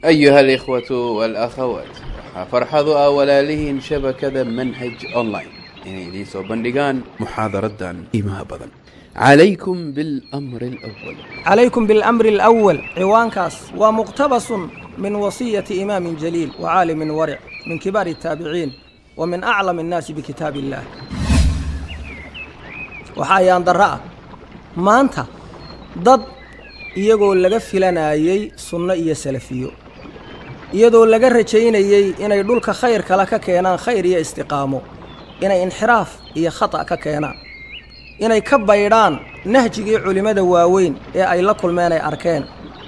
أيها الإخوة والأخوات فرحضوا أولاله شبكة منهج أونلاين يعني دي سو بندقان محاضرة دان إيمها بضن عليكم بالأمر الأول. عليكم بالأمر الأول عوان كاس ومقتبس من وصية إمام جليل وعالم ورع من كبار التابعين ومن أعلم الناس بكتاب الله. وحايان دراء ما أنت ضد يقول لك فلنا يي سنة يا سلفيو يدول لك رجعين يي إن يدولك خير كلك كينا خير يا استقامه إن انحراف يا خطأ كينا إن يكبيران نهجي علماء دواوين أي لكل ما أركان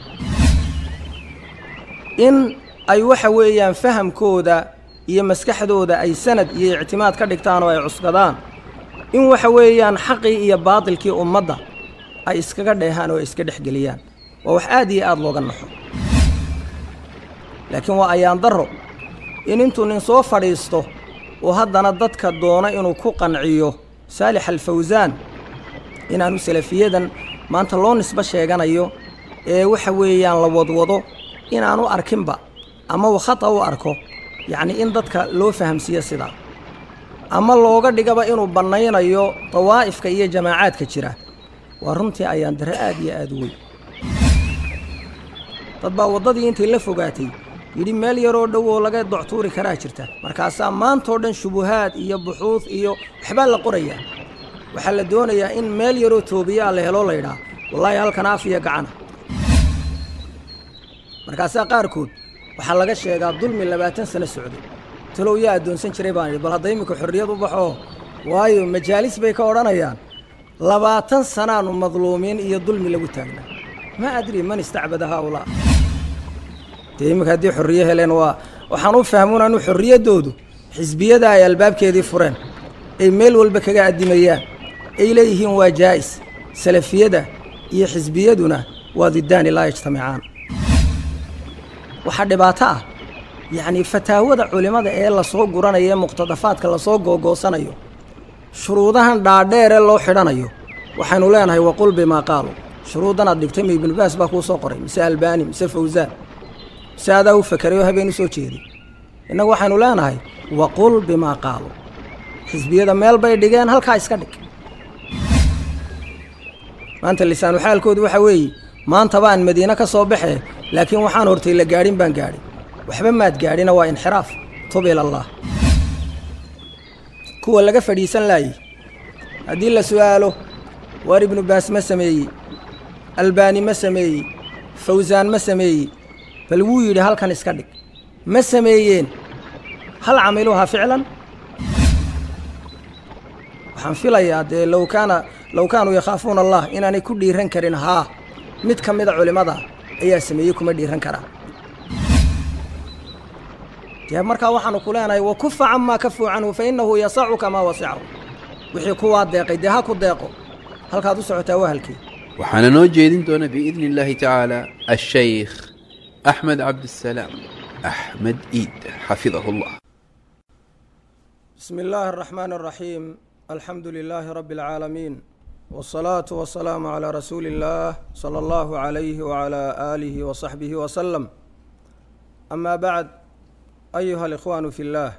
إن أي وحويا فهم كودا يمسكح دودا أي سند يعتماد كدكتان ويعسقدان إن وحويا حقي يا باطل كي أمضى أي إسكجر دهان وإسكدح جليان ووحادي أضلوا النحو لكن وأيان ضروا إن أنتوا ننصوف فريستو وهذا ندتك الدونة إنه كوقن عيو سالح الفوزان إن أنا سلفيا ما أنت لون نسبة شيء أيو وحويان لوضوضو إن أنا أركنبا أما وخطأ وأركو يعني إن ضدك لو فهم سياسي دا أما لو قد دقبا إنه بنايين أيو طوائف كأي جماعات كتيرة ورمتي أيان درآدي أدوي تطبع وضدي إنتي اللي فوقاتي يدي مال يرو دو لغاية دعطوري كراجرته مركاسا ما انتوردن شبهات إيا بحوث إيا حبال لقرية وحل دونيا إن مال يرو توبيا اللي هلو ليدا والله هالكنافية قعنا مركاسا قاركود وحل لغا الشيقا ظلم اللباتن سنة السعودي تلو يا دون سنشريباني بل هضيمك حرية وبحوه وايو مجالس بيكا ورانيان لباتن سنان مظلومين إيا ظلم اللي قتاقنا ما أدري من استعبد هؤلاء تيمك هدي حرية هلين وحنو فهمون أنه حرية دودو حزبية دا يا الباب كيدي فرين أي ميل والبكا قاعد دميان أي ليهن وجائز سلفية دا هي حزبية دونا وضدان لا يجتمعان وحد باتا يعني فتاوى دا علماء دا إيه الله صوق قرانا إيه مقتضفات كالله صوق وقوصان أيو شروطها دادير الله حران أيو وحنو لين هاي وقل بما قالوا شروطنا دكتمي بن باس باكو صقري مساء الباني مساء فوزان سادة وفكريوها بين سوتشيدي إنه وحنو لنا هاي وقل بما قالوا حزبية دا ميل بيدقان هالكايس كدك ما أنت اللسان وحال كود وحوي ما أنت بان مدينة كصوبحه لكن وحان هرتي لقارين بان قاري وحبا ما تقارين وانحراف طب إلى الله كوا لقى فريسان لاي أدي سؤاله واري ابن باس ما سمي الباني ما سمي فوزان ما سمي فالويري هل كان يسكدك ما سميين هل عملوها فعلا وحنفلا لو كانوا يخافون الله إن أنا كل ديران كرين ها مد كمد علماء أي سميكم ديران كرا يا مركا وحنا كلنا وكف عما كفوا عنه فإنه يصع كما وسعه وحكوا الضيق دها كضيقه هل كادو سعته وهلكي وحنا نوجدين دون بإذن الله تعالى الشيخ أحمد عبد السلام أحمد إيد حفظه الله. بسم الله الرحمن الرحيم الحمد لله رب العالمين والصلاة والسلام على رسول الله صلى الله عليه وعلى آله وصحبه وسلم. أما بعد أيها الإخوان في الله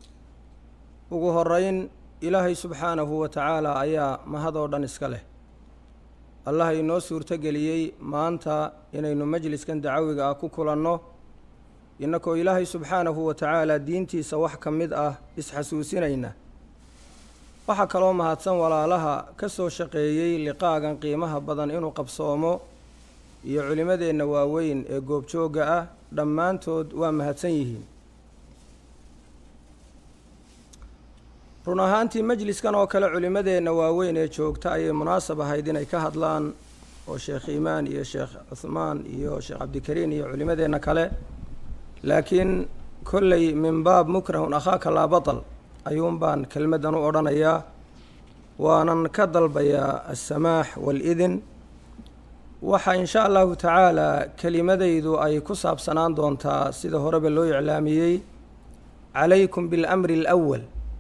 وقهرين إلهي سبحانه وتعالى أيا ما هذا ودن إسكاله الله inoo suurto geliyay maanta inaynu majliskan dacwiga ku kulanno inakoo ilaahay subxaanahu wa ta'ala diintiisa wax kamid ah isxasuusinayna waxa kale oo mahadsan walaalaha ka soo shaqeeyay liqaagan qiimaha badan inuu qabsoomo iyo culimadeena waaweyn ee goobjooga ah dhammaantood waa mahadsan yihiin run ahaantii majliskan oo kale culimadeena waaweyn ee joogta ayay munaasab ahayd inay ka hadlaan oo sheekh iimaan iyo sheekh cuthmaan iyo sheekh cabdikariin iyo culimadeena kale laakiin kolley min baab mukrahun akhaaka laa batal ayuun baan kelmadan u odhanayaa waanan ka dalbayaa assamaax waalidin waxa insha allahu tacaala kelimadaydu ay ku saabsanaan doontaa sida horeba loo iclaamiyey calaykum biاlamri alawal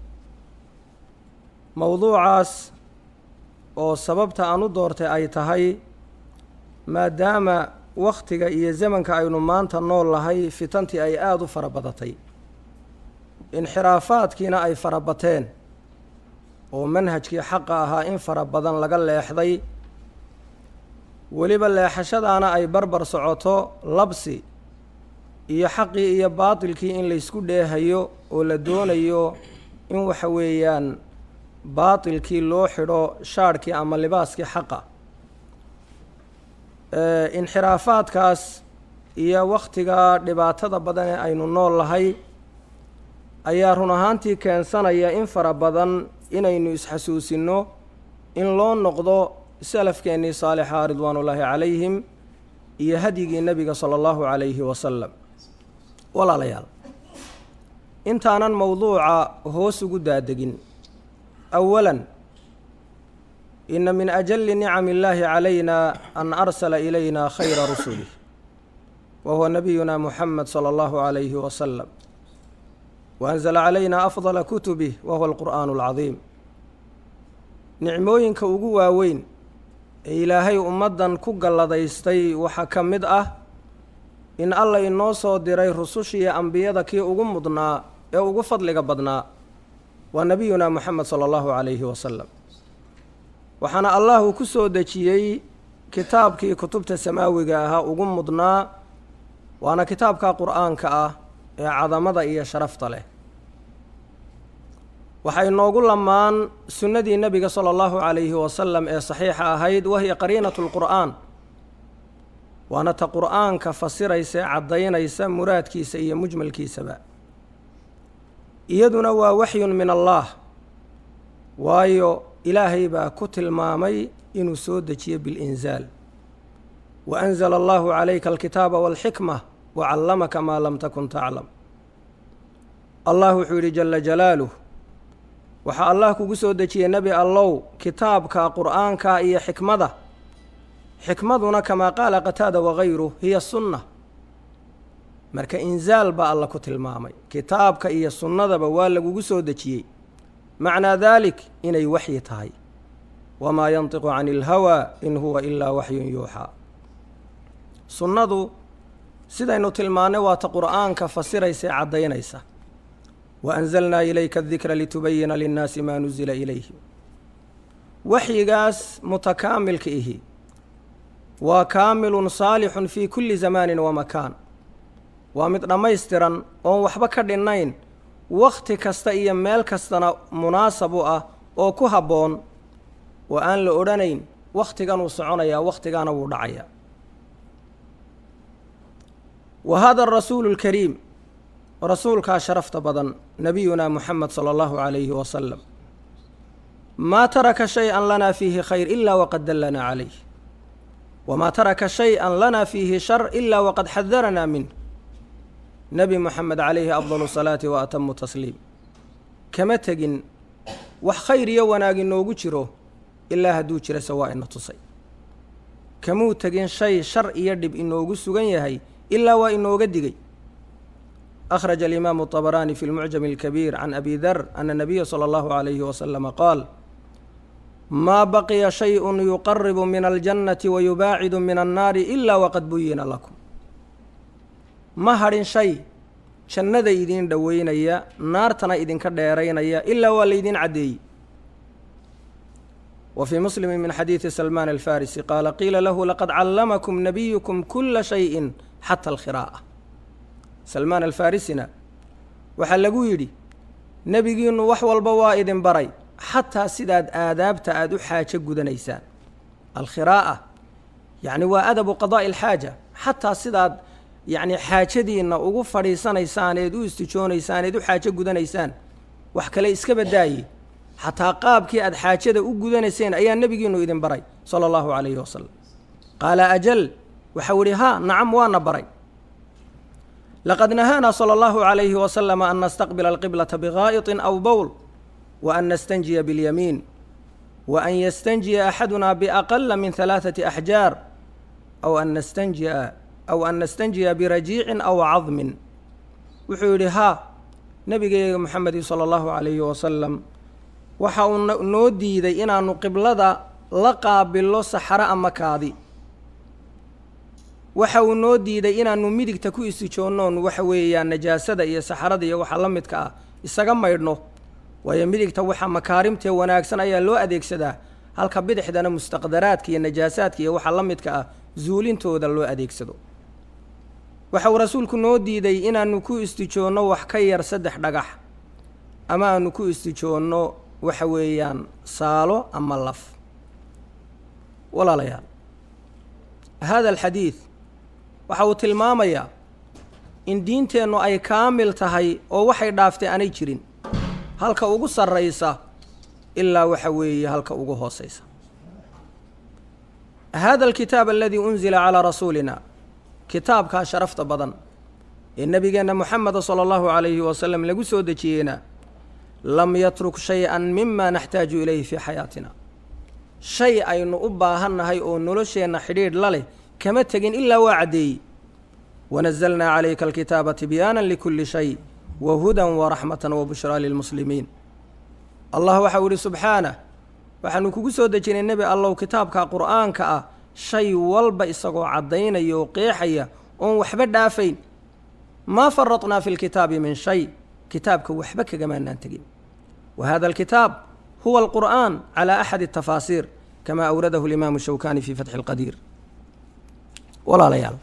mowduucaas oo sababta aan u doortay ay tahay maadaama wakhtiga iyo zamanka aynu maanta nool lahay fitantii ay aada u fara badatay inxiraafaadkiina ay fara bateen oo manhajkii xaqa ahaa in fara badan laga leexday weliba leexashadaana ay barbar socoto labsi iyo xaqii iyo baatilkii in laysku dheehayo oo la doonayo in waxa weeyaan baatilkii loo xidho shaadhkii ama libaaskii xaqa inxiraafaadkaas iyo wakhtiga dhibaatada badan ee aynu nool lahay ayaa run ahaantii keensanaya in fara badan inaynu isxasuusinno in loo noqdo salafkeennii saalixa ridwaanullaahi calayhim iyo hadyigii nebiga sala allahu calayhi wasalam walaalayaal intaanan mowduuca hoos ugu daadegin awalan ina min ajali nicami illaahi calayna an arsala ilayna khayra rusulih wa huwa nabiyuna muxamed sala allahu calayhi wasalam wa anzala calayna afdala kutubih wa huwa alqur'aanu alcadiim nicmooyinka ugu waaweyn ee ilaahay ummaddan ku galladaystay waxaa ka mid ah in alla inoo soo diray rusushiiyo ambiyada kii ugu mudnaa ee ugu fadliga badnaa waa nebiyuna moxamed sala allahu calayhi wasalam waxaana allah uu ku soo dejiyey kitaabkii kutubta samaawiga ahaa ugu mudnaa waana kitaabka qur'aanka ah ee cadamada iyo sharafta leh waxay noogu lamaan sunnadii nebiga sala allahu calayhi wasalam ee saxiixa ahayd wahiya qariinatu lqur'aan waana ta qur'aanka fasiraysa ee caddaynaysa muraadkiisa iyo mujmalkiisaba iyaduna waa waxyun min allaah waayo ilaahay baa ku tilmaamay inuu soo dejiyo bilinzaal wa anzala allahu calayka alkitaaba waalxikma wa callamaka maa lam takun taclam allah wuxuu yidhi jala jalaaluh waxaa allah kugu soo dejiyey nebi allow kitaabka qur'aanka iyo xikmada xikmaduna kamaa qaala qataada wagayruh hiya sunna marka inzaal baa alla ku tilmaamay kitaabka iyo sunnadaba waa lagugu soo dejiyey macnaa daalik inay waxyi tahay wamaa yantiqu cani ilhawaa in huwa ilaa waxyun yuuxaa sunnadu sidaynu tilmaannay waa ta qur'aanka fasiraysa ee caddaynaysa wa anzalnaa ilayka adikra litubayina linnaasi maa nuzila ilayhim waxyigaas mutakaamilka ihi waa kaamilun saalixun fii kulli zamaanin wa makaan waa mid dhammaystiran oon waxba ka dhinnayn wakhti kasta iyo meel kastana munaasab u ah oo ku habboon oo aan la odhanayn wakhtigan uu soconayaa wakhtigaana wuu dhacayaa wa hada arasuulu alkariim rasuulkaa sharafta badan nebiyuna moxamed sala allahu calayhi wasalam maa taraka shay-an lanaa fiihi khayr ilaa waqad dallanaa calayh wamaa taraka shay-an lanaa fiihi shar ilaa waqad xadaranaa minh nebi moxamed calayhi afdalu salaati wa atamu tasliim kama tegin wax khayr iyo wanaag inoogu jiro ilaa hadduu jirase waa ina tusay kamuu tegin shay shar iyo dhib inoogu sugan yahay ilaa waa inooga digay akhraja alimaamu طabaraani fi lmucjami alkabiir can abi dar ana nabiya sala allahu calayhi wasalama qaal maa baqiya shayءun yuqaribu min aljannati wa yubaacidu min annaari ilaa waqad buyina lakum ma hadhin shay jannada idiin dhoweynaya naartana idinka dheeraynaya ilaa waa laydin caddeeyey wa fii muslimi min xadiidi salmaan alfarisi qaala qiila lahu laqad callamakum nabiyukum kula shayin xata alkhiraa'a salmaan alfarisina waxaa lagu yidhi nebigiinnu wax walba waa idin baray xataa sidaad aadaabta aada u xaajo gudanaysaan alkhiraa'a yacni waa adabu qadaa'i alxaaja xataa sidaad yacni xaajadiinna ugu fadhiisanaysaan eed u istijoonaysaan eed u xaajo gudanaysaan wax kale iska badaaye xataa qaabkii aada xaajada u gudanayseen ayaa nebigiinnu idin baray sala allahu calayhi wasalam qaala ajal waxau idhi haa nacam waana baray laqad nahaanaa sala allahu calayhi wasalama an nastaqbila alqiblata bigaa'iطin aw bowl wa an nastanjiya biاlyamiin wa an yastanjiya axaduna biaqala min halaaثati axjaar aw an nastanjiya birajiicin aw cadmin wuxuu yidhi haa nebigeyga moxamedi sala allahu calayhi wasalam waxa uu noo diiday inaannu qiblada la qaabillo saxaro ama kaadi waxa uu noo diiday inaannu midigta ku istijoonnoon waxa weeyaan najaasada iyo saxarada iyo waxa la midka ah isaga maydhno waayo midigta waxa makaarimtee wanaagsan ayaa loo adeegsadaa halka bidixdana mustaqdaraadka iyo najaasaadka iyo waxa la midka ah zuulintooda loo adeegsado waxa uu rasuulku noo diiday inaannu ku istijoonno wax ka yar 3 dhagax ama aanu ku istijoonno waxa weeyaan saalo ama laf walaalayaal hada alxadiid waxa uu tilmaamayaa in diinteennu ay kaamil tahay oo waxay dhaaftay aanay jirin halka ugu sarraysa ilaa waxa weeye halka ugu hoosaysa hada alkitaab aladii unzila calaa rasuulina kitaabkaa sharafta badan ee nebigeenna moxameda sala allahu calayhi wasalam lagu soo dejiyeyna lam yatruk shay-an mima naxtaaju ilayhi fii xayaatina shay aynu u baahannahay oo nolosheenna xidhiidh la leh kama tegin ilaa waa caddeeyey wanazalnaa calayka alkitaaba tibyaanan likulli shay wa hudan waraxmatan wabushraa lilmuslimiin allah waxa uu ihi subxaanah waxaanu kugu soo dejinay nebi allow kitaabka qur'aanka ah shay walba isagoo caddaynaya oo qeexaya oon waxba dhaafayn maa faratnaa fi lkitaabi min shay kitaabka waxba kagamaanaan tegin wa hada alkitaab huwa alqur'aan calaa axadi atafaasiir kamaa awradahu alimaamu shawkani fii fatxi alqadiir walaalayaal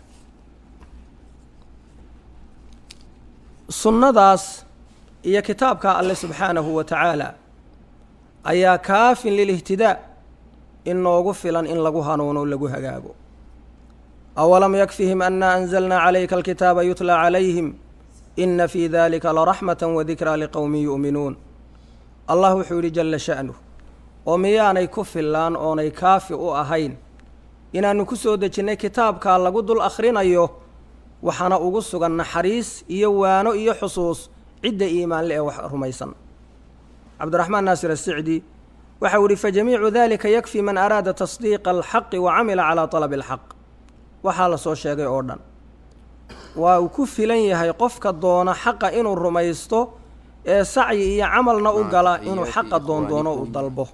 sunnadaas iyo kitaabka alle subxaanahu wa tacaala ayaa kaafin lilihtidaa inoogu filan in lagu hanuuno lagu hagaago awalam yakfihim anna anzalnaa calayka alkitaaba yutlaa calayhim ina fii dalika laraxmata wadikraa liqowmin yu'minuun allah wuxuu yidhi jalla sha'nuh oo miyaanay ku fillaan oonay kaafi u ahayn inaannu ku soo dejinnay kitaabkaa lagu dul akhrinayo waxaana ugu sugan naxariis iyo waano iyo xusuus cidda iimaanle ee wax rumaysan cabdiraxmaan naasir asicdi waxa uu ihi fajamiicu dalika yakfi man araada tasdiiqa alxaqi wa camila calaa talabi alxaq waxaa la soo sheegay oo dhan waa uu ku filan yahay qofka doona xaqa inuu rumaysto ee sacyi iyo camalna u gala inuu xaqa doondoono u dalbo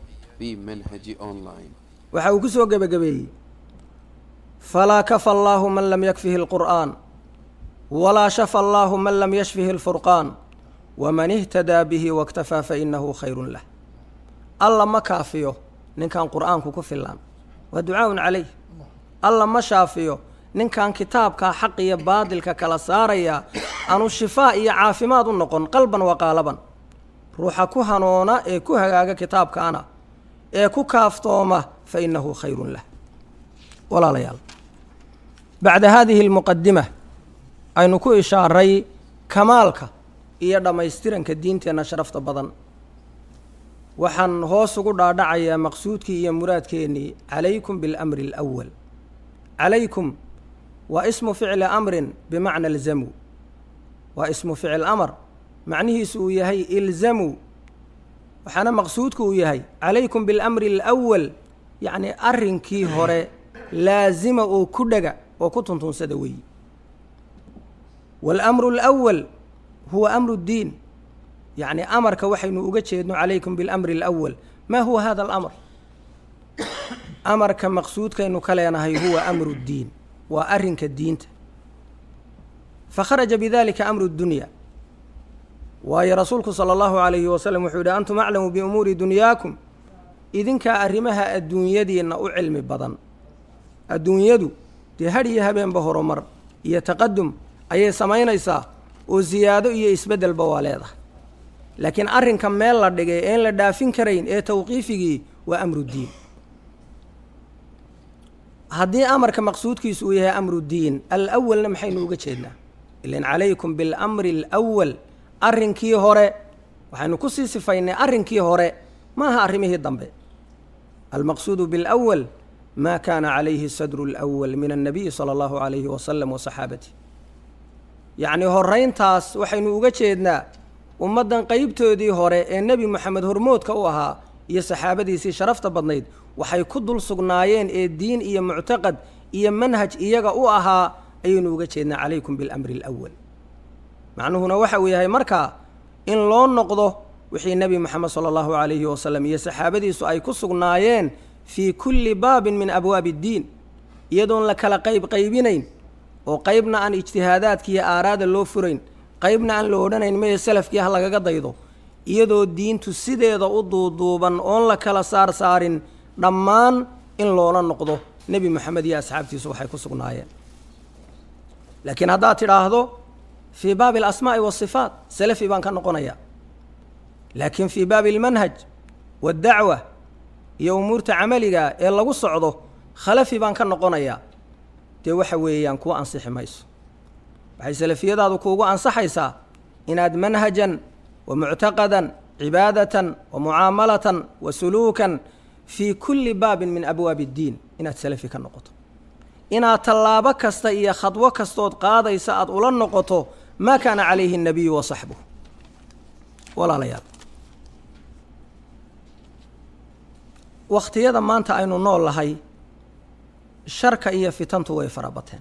waxa uu ku soo gebagabeeyey falaa kafa allaahu man lam yakfihi alqur'aan walaa shafa allaahu man lam yashfihi alfurqaan waman ihtadaa bihi waktafaa fainahu khayrun lah alla ma kaafiyo ninkan qur'aanku ku fillaan waa ducaaun calayh alla ma shaafiyo ninkan kitaabkaa xaq iyo baadilka kala saaraya aanu shifaa iyo caafimaad u noqon qalban wa qaalaban ruuxa ku hanuuna ee ku hagaaga kitaabkaana ee ku kaaftooma fa innahu khayrun lah walaalayaal bacda haadihi almuqadima aynu ku ishaaray kamaalka iyo dhammaystiranka diinteenna sharafta badan waxaan hoos ugu dhaadhacayaa maqsuudkii iyo muraadkeennii calaykum biاlamri alawal calaykum waa ismu ficli amrin bimacna ilzamuu waa ismu ficil amar macnihiisu uu yahay ilzamuu waxaana maqsuudku uu yahay calaykum biاlamri alawal yacni arrinkii hore laazima oo ku dhega oo ku tuntunsada weeyi waalamru alawal huwa amru ddiin yacni amarka waxaynu uga jeedno calaykum biاlamri alawal maa huwa hada alamr amarka maqsuudkaynu ka leenahay huwa amru ddiin waa arrinka diinta fakharaja bidalika amru dunya waayo rasuulku sala allahu calayhi wasalam wuxuu yidhi antum aclamu biumuuri dunyaakum idinkaa arrimaha adduunyadiinna u cilmi badan adduunyadu dee hadh iyo habeenba horumar iyo taqadum ayay samaynaysaa oo siyaado iyo isbeddelba waa leedahay laakiin arrinka meel la dhigay een la dhaafin karayn ee tawqiifigii waa amru ddiin haddii amarka maqsuudkiisu uu yahay amru ddiin alawalna maxaynu uga jeednaa ilan calaykum biاlamri alawal arrinkii hore waxaynu ku sii sifaynay arrinkii hore maaha arrimihii dambe almaqsuudu biاlawal maa kaana calayhi sadru alawal min annabiyi sala allahu calayhi wasalam wa saxaabati yacni horrayntaas waxaynu uga jeednaa ummaddan qeybtoodii hore ee nebi moxamed hormoodka u ahaa iyo saxaabadiisii sharafta badnayd waxay ku dul sugnaayeen ee diin iyo muctaqad iyo manhaj iyaga u ahaa ayaynu uga jeednaa calaykum biاlamri alawal macnuhuna waxa uu yahay markaa in loo noqdo wixii nebi moxamed sala allahu calayhi wasalam iyo saxaabadiisu ay ku sugnaayeen fii kulli baabin min abwaabi iddiin iyadoon la kala qaybinayn وقيبنا عن اجتهادات كي آراد اللوفرين قيبنا عن لودنين ما يسلف كي هلا قضيضو iyadoo diintu sideeda u duuduuban oon la kala saarin dhammaan in loola noqdo nebi maxamed iyo asxaabtiisu waxay ku sugnaayeen laakiin haddaad tidhaahdo fii baabi alasmaa'i waasifaat salafi baan ka noqonaya laakiin fii baabi almanhaj waddacwa iyo umuurta camaliga ee lagu socdo khalafi baan ka noqonaya dee waxa weeyaan kuwa ansixi mayso waxay salafiyadaadu kuugu ansaxaysaa inaad manhajan ومعتقدا عبادة ومعاملة وسلوكا في كل باب من أبواب الدين إنها تسلفي كالنقطة إنها طلابة كستا إيا خطوة كستود قادة يساعد أولا النقطة ما كان عليه النبي وصحبه ولا ليال وقت يدا ما أنت أين النور لهي الشركة إيا في تنتو ويفربتين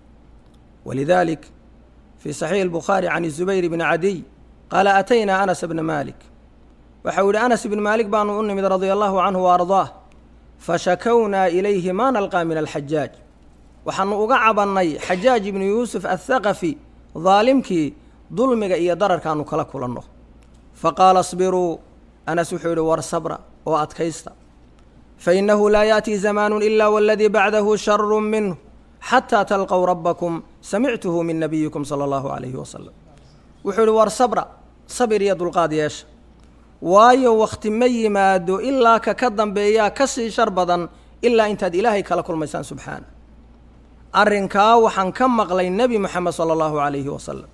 ولذلك في صحيح البخاري عن الزبير بن عدي قال أتينا أنس بن مالك وحول أنس بن مالك بانو أنمد رضي الله عنه وأرضاه فشكونا إليه ما نلقى من الحجاج وحن أقعبني حجاج بن يوسف الثقفي ظالمك ظلمك إيا ضرر كانوا كلكوا لنه فقال اصبروا أنس حول والصبر وأتكيست فإنه لا يأتي زمان إلا والذي بعده شر منه حتى تلقوا ربكم سمعته من نبيكم صلى الله عليه وسلم وحول والصبر صبر يد القاديش وايو وقت ما يمادو إلا ككدن بيا كسي شربدا إلا انت إلهي كلكل ميسان سبحانه أرنكا وحن كم مغلي النبي محمد صلى الله عليه وسلم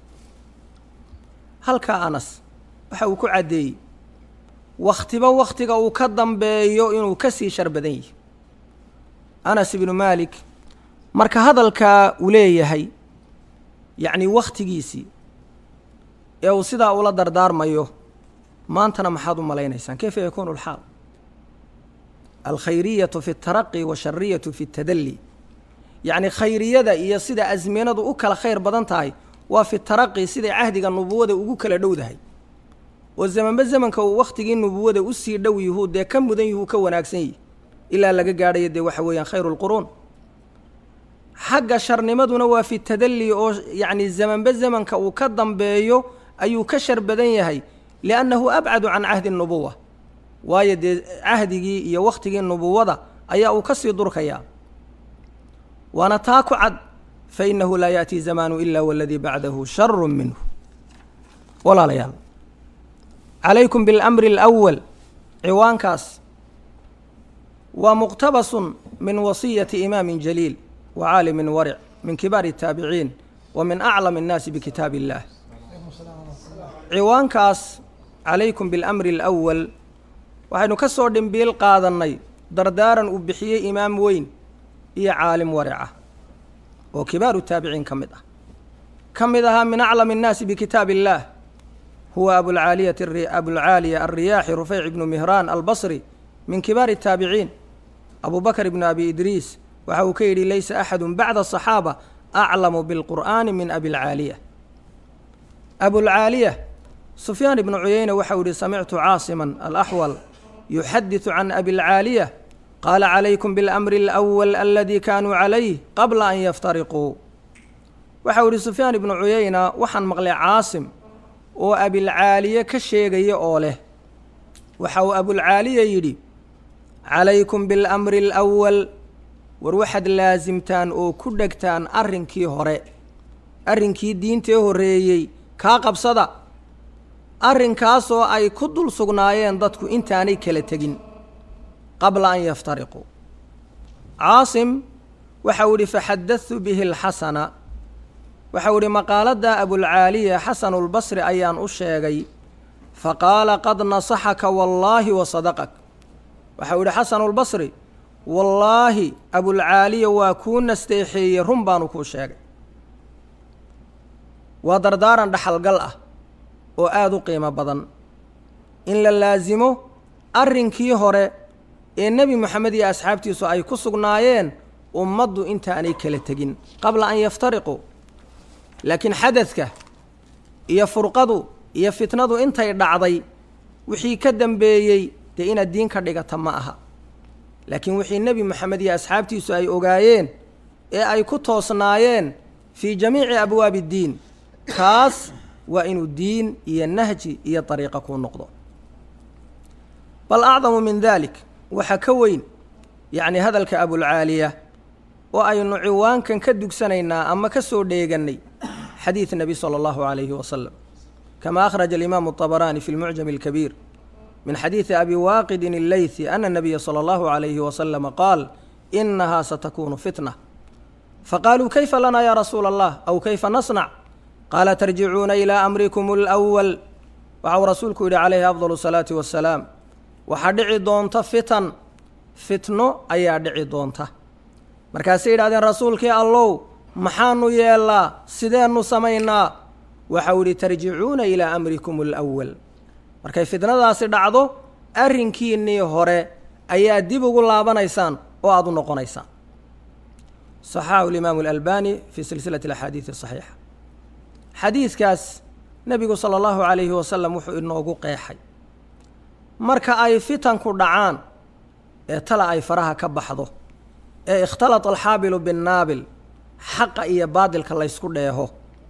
هل كأنس وحوكو عدي وقتك وكدن بيو إنو كسي شربدي أنس بن مالك مرك هذا الكا وليه هي يعني وقت جيسي يو سيدا أولا دردار مايو ما أنتنا محاض ملاينيسان كيف يكون الحال الخيرية في الترقي والشرية في التدلي يعني خيرية دا إيا سيدا أزمينة دو أكل خير بدنتاي وفي الترقي سيدا عهدك النبوة دا أكل دودهاي والزمن بالزمن كو وقتك النبوة دا أسير دو يهود دا كم بدن يهو كون أكسني إلا لقى قاعدة يدي وحويا خير القرون حق شر نمدنا وفي التدلي أو يعني الزمن بالزمن كو كدن بيو أيو كشر بدنيهي لأنه أبعد عن عهد النبوة وايد عهدي يا وقتي النبوة أي أو كسر دركيا وأنا تاكو عد فإنه لا يأتي زمان إلا والذي بعده شر منه ولا ليال عليكم بالأمر الأول عوان كاس ومقتبس من وصية إمام جليل وعالم ورع من كبار التابعين ومن أعلم الناس بكتاب الله عوان كاس عليكم بالأمر الأول وحين كسر دنبيل قادني دردارا وبحيي إمام وين هي عالم ورعة وكبار التابعين كمدها من أعلم الناس بكتاب الله هو أبو العالية الرياحي رفيع بن مهران البصري من كبار التابعين أبو بكر بن أبي إدريس وحوكيري ليس أحد بعد الصحابة أعلم بالقرآن من أبي العالية أبو العالية سفيان بن عيينة وحوري سمعت عاصما الأحول يحدث عن أبي العالية قال عليكم بالأمر الأول الذي كانوا عليه قبل أن يفترقوا وحوري سفيان بن عيينة وحن مغلي عاصم وأبي العالية كشيغي أوله وحو أبو العالية يدي عليكم بالأمر الأول وروحد لازمتان أو كدكتان أرنكي هوري أرنكي دينتي هوريي كاقب صدا أرنكاسو أي كدل سغنايين دادكو إنتاني كالتاقين قبل أن يفترقوا عاصم وحوري فحدثت به الحسن وحوري مقالة أبو العالية حسن البصري أيان أشيغي فقال قد نصحك والله وصدقك وحوري حسن البصري والله أبو العالية وكون نستيحي رمبانو كوشيغي ودردارا دحل قلعه وآذو قيمة بدن إن للازمه أرنكي هوري النبي محمد يا أصحابتي سو أي كسقنايين ومضوا إنت أني كالتقين قبل أن يفترقوا لكن حدثك يفرقضوا يفتنضوا إنت يدعضي وحي كدن بيي تئين الدين كردقة تماها لكن وحي النبي محمد يا أصحابتي سو أي أغايين أي كتوصنايين fii jamiici abwaabi iddiin kaas waa inuu diin iyo nahji iyo dariiqa kuu noqdo bal acdamu min dalik waxa ka weyn yacni hadalka abulcaaliya oo aynu ciwaankan ka dugsanaynaa ama ka soo dheegannay xadiid nebi sala allahu calayhi wasalam kama akhraja alimaamu الطabaraani fi lmucjam اlkabiir min xadiidi abi waaqidin اlleythi ana الnabiya salى allahu عalayhi wasalama qaal inahaa satakunu fitna faqaaluu kayfa lanaa ya rasuula allah aw kayfa nasnac qaala tarjicuuna ilaa amrikum اlأwal waxau rasuulku yidhi calayhi afdal الsalaati wassalaam waxaa dhici doonta fitno ayaa dhici doonta markaasay yidhahdeen rasuulkii allow maxaanu yeellaa sideennu samaynaa waxau yidhi tarjicuuna ilaa amrikum اlأwal markay fitnadaasi dhacdo arrinkiinnii hore ayaa dib ugu laabanaysaan oo aada u noqonaysaan saxaxahu alimaamu alalbani fii silsilati alaxaadiidi asaxiixa xadiidkaas nebigu sala allahu calayhi wasalam wuxuu inoogu qeexay marka ay fitanku dhacaan ee tala ay faraha ka baxdo ee ikhtalata alxaabilu binnaabil xaqa iyo baadilka laysku dheeho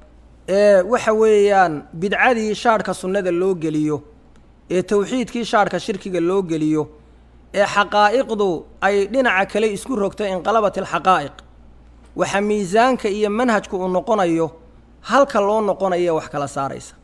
ee waxa weeyaan bidcadii shaadhka sunnada loo geliyo ee towxiidkii shaadhka shirkiga loo geliyo ee xaqaa'iqdu ay dhinaca kale isku rogtay inqalabat alxaqaa'iq waxa miisaanka iyo manhajku uu noqonayo halka loo noqonayo wax kala saaraysa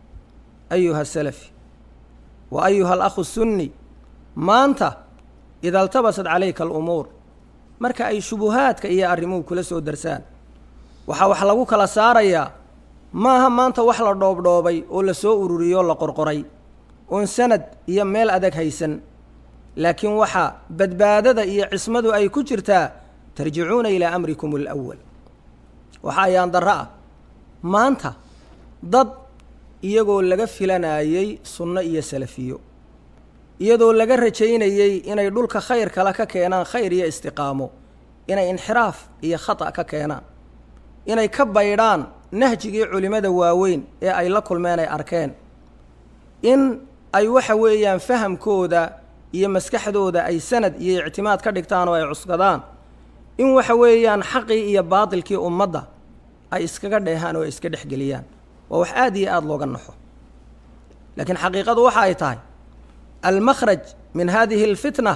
ayuha asalafi wa ayuha alakhu sunni maanta ida altabasat calayka alumuur marka ay shubuhaadka iyo arrimuhu kula soo darsaan waxaa wax lagu kala saarayaa maaha maanta wax la dhoobdhoobay oo la soo ururiyoo la qorqoray oon sanad iyo meel adag haysan laakiin waxaa badbaadada iyo cismadu ay ku jirtaa tarjicuuna ilaa amrikum alawal waxa ayaan darro ah maanta dad iyagoo laga filanayey sunno iyo salafiyo iyadoo laga rajaynayey inay dhulka khayr kale ka keenaan khayr iyo istiqaamo inay inxiraaf iyo khata' ka keenaan inay ka baydhaan nahjigii culimmada waaweyn ee ay la kulmeen ay arkeen in ay waxa weeyaan fahamkooda iyo maskaxdooda ay sanad iyo ictimaad ka dhigtaan oo ay cuskadaan in waxa weeyaan xaqii iyo baatilkii ummadda ay iskaga dheehaan oo ay iska dhexgeliyaan waa wax aad iyo aada looga naxo laakiin xaqiiqadu waxa ay tahay almakhraj min hadihi alfitna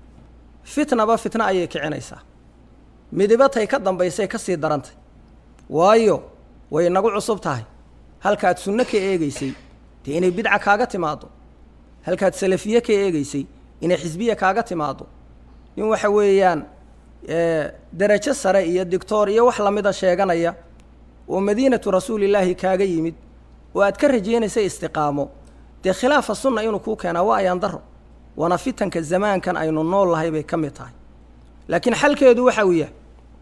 fitnaba fitna ayay kicinaysaa midibatay ka dambaysay ka sii darantay waayo way nagu cusub tahay halkaad sunno ka eegaysay dee inay bidca kaaga timaado halkaad salafiye ka eegaysay inay xisbiya kaaga timaado in waxa weeyaan darajo sare iyo doctor iyo wax lamida sheeganaya oo madiinatu rasuulillaahi kaaga yimid oo aad ka rajaynaysay istiqaamo dee khilaafa sunna inuu kuu keenaa waa ayaan daro waana fitanka zamaankan aynu nool lahay bay ka mid tahay laakiin xalkeedu waxa uu yahay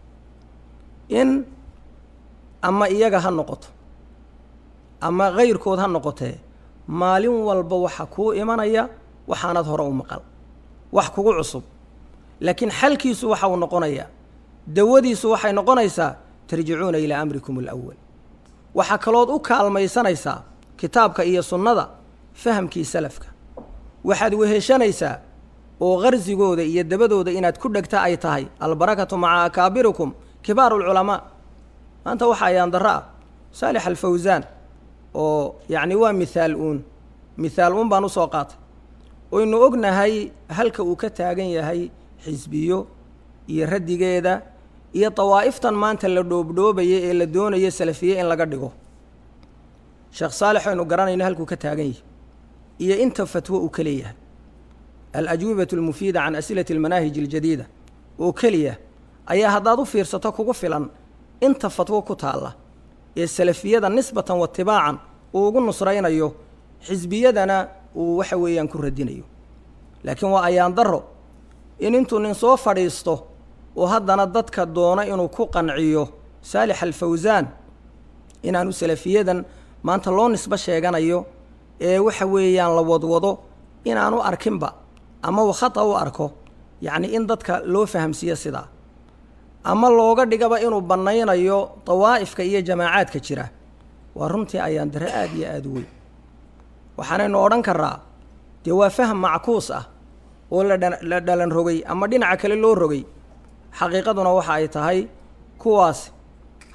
in ama iyaga ha noqoto ama kayrkood ha noqotee maalin walba waxa kuu imanaya waxaanad hore u maqal wax kugu cusub laakiin xalkiisu waxa uu noqonayaa dawadiisu waxay noqonaysaa tarjicuuna ilaa amrikum alawal waxaa kalood u kaalmaysanaysaa kitaabka iyo sunnada fahamkii salafka waxaad weheshanaysaa oo qarsigooda iyo dabadooda inaad ku dhegta ay tahay albarakatu maca akaabirikum kibaaru lculamaa maanta waxa ayaan darro ah saalix alfawsaan oo yacni waa mithaal uun baan usoo qaatay oynu ognahay halka uu ka taagan yahay xisbiyo iyo raddigeeda iyo dawaa'iftan maanta la dhoobdhoobaya ee la doonayo salafiye in laga dhigo sheekh saalix aynu garanayno halkuu ka taagan yahay iyo inta fatwo uu ka leeyahay alajwibatu almufiida can asilati almanaahij aljadiida oo keliya ayaa haddaad u fiirsato kugu filan inta fatwo ku taalla ee salafiyada nisbatan wa tibaacan uu ugu nusraynayo xisbiyadana uu waxa weeyaan ku radinayo laakiin waa ayaan darro in intuu nin soo fadhiisto oo haddana dadka doona inuu ku qanciyo saalix alfawsaan inaanu salafiyadan maanta loo nisbo sheeganayo ee waxa weeyaan la wadwado inaanu arkinba ama uu khata u arko yacni in dadka loo fahamsiiyo sidaa ama looga dhigaba inuu bannaynayo dawaa'ifka iyo jamaacaadka jira waa runtii ayaan dare aad iyo aada u weyn waxaanaynu odhan karraa dee waa faham mackuus ah oo la dhalan rogay ama dhinaca kale loo rogay xaqiiqaduna waxa ay tahay kuwaas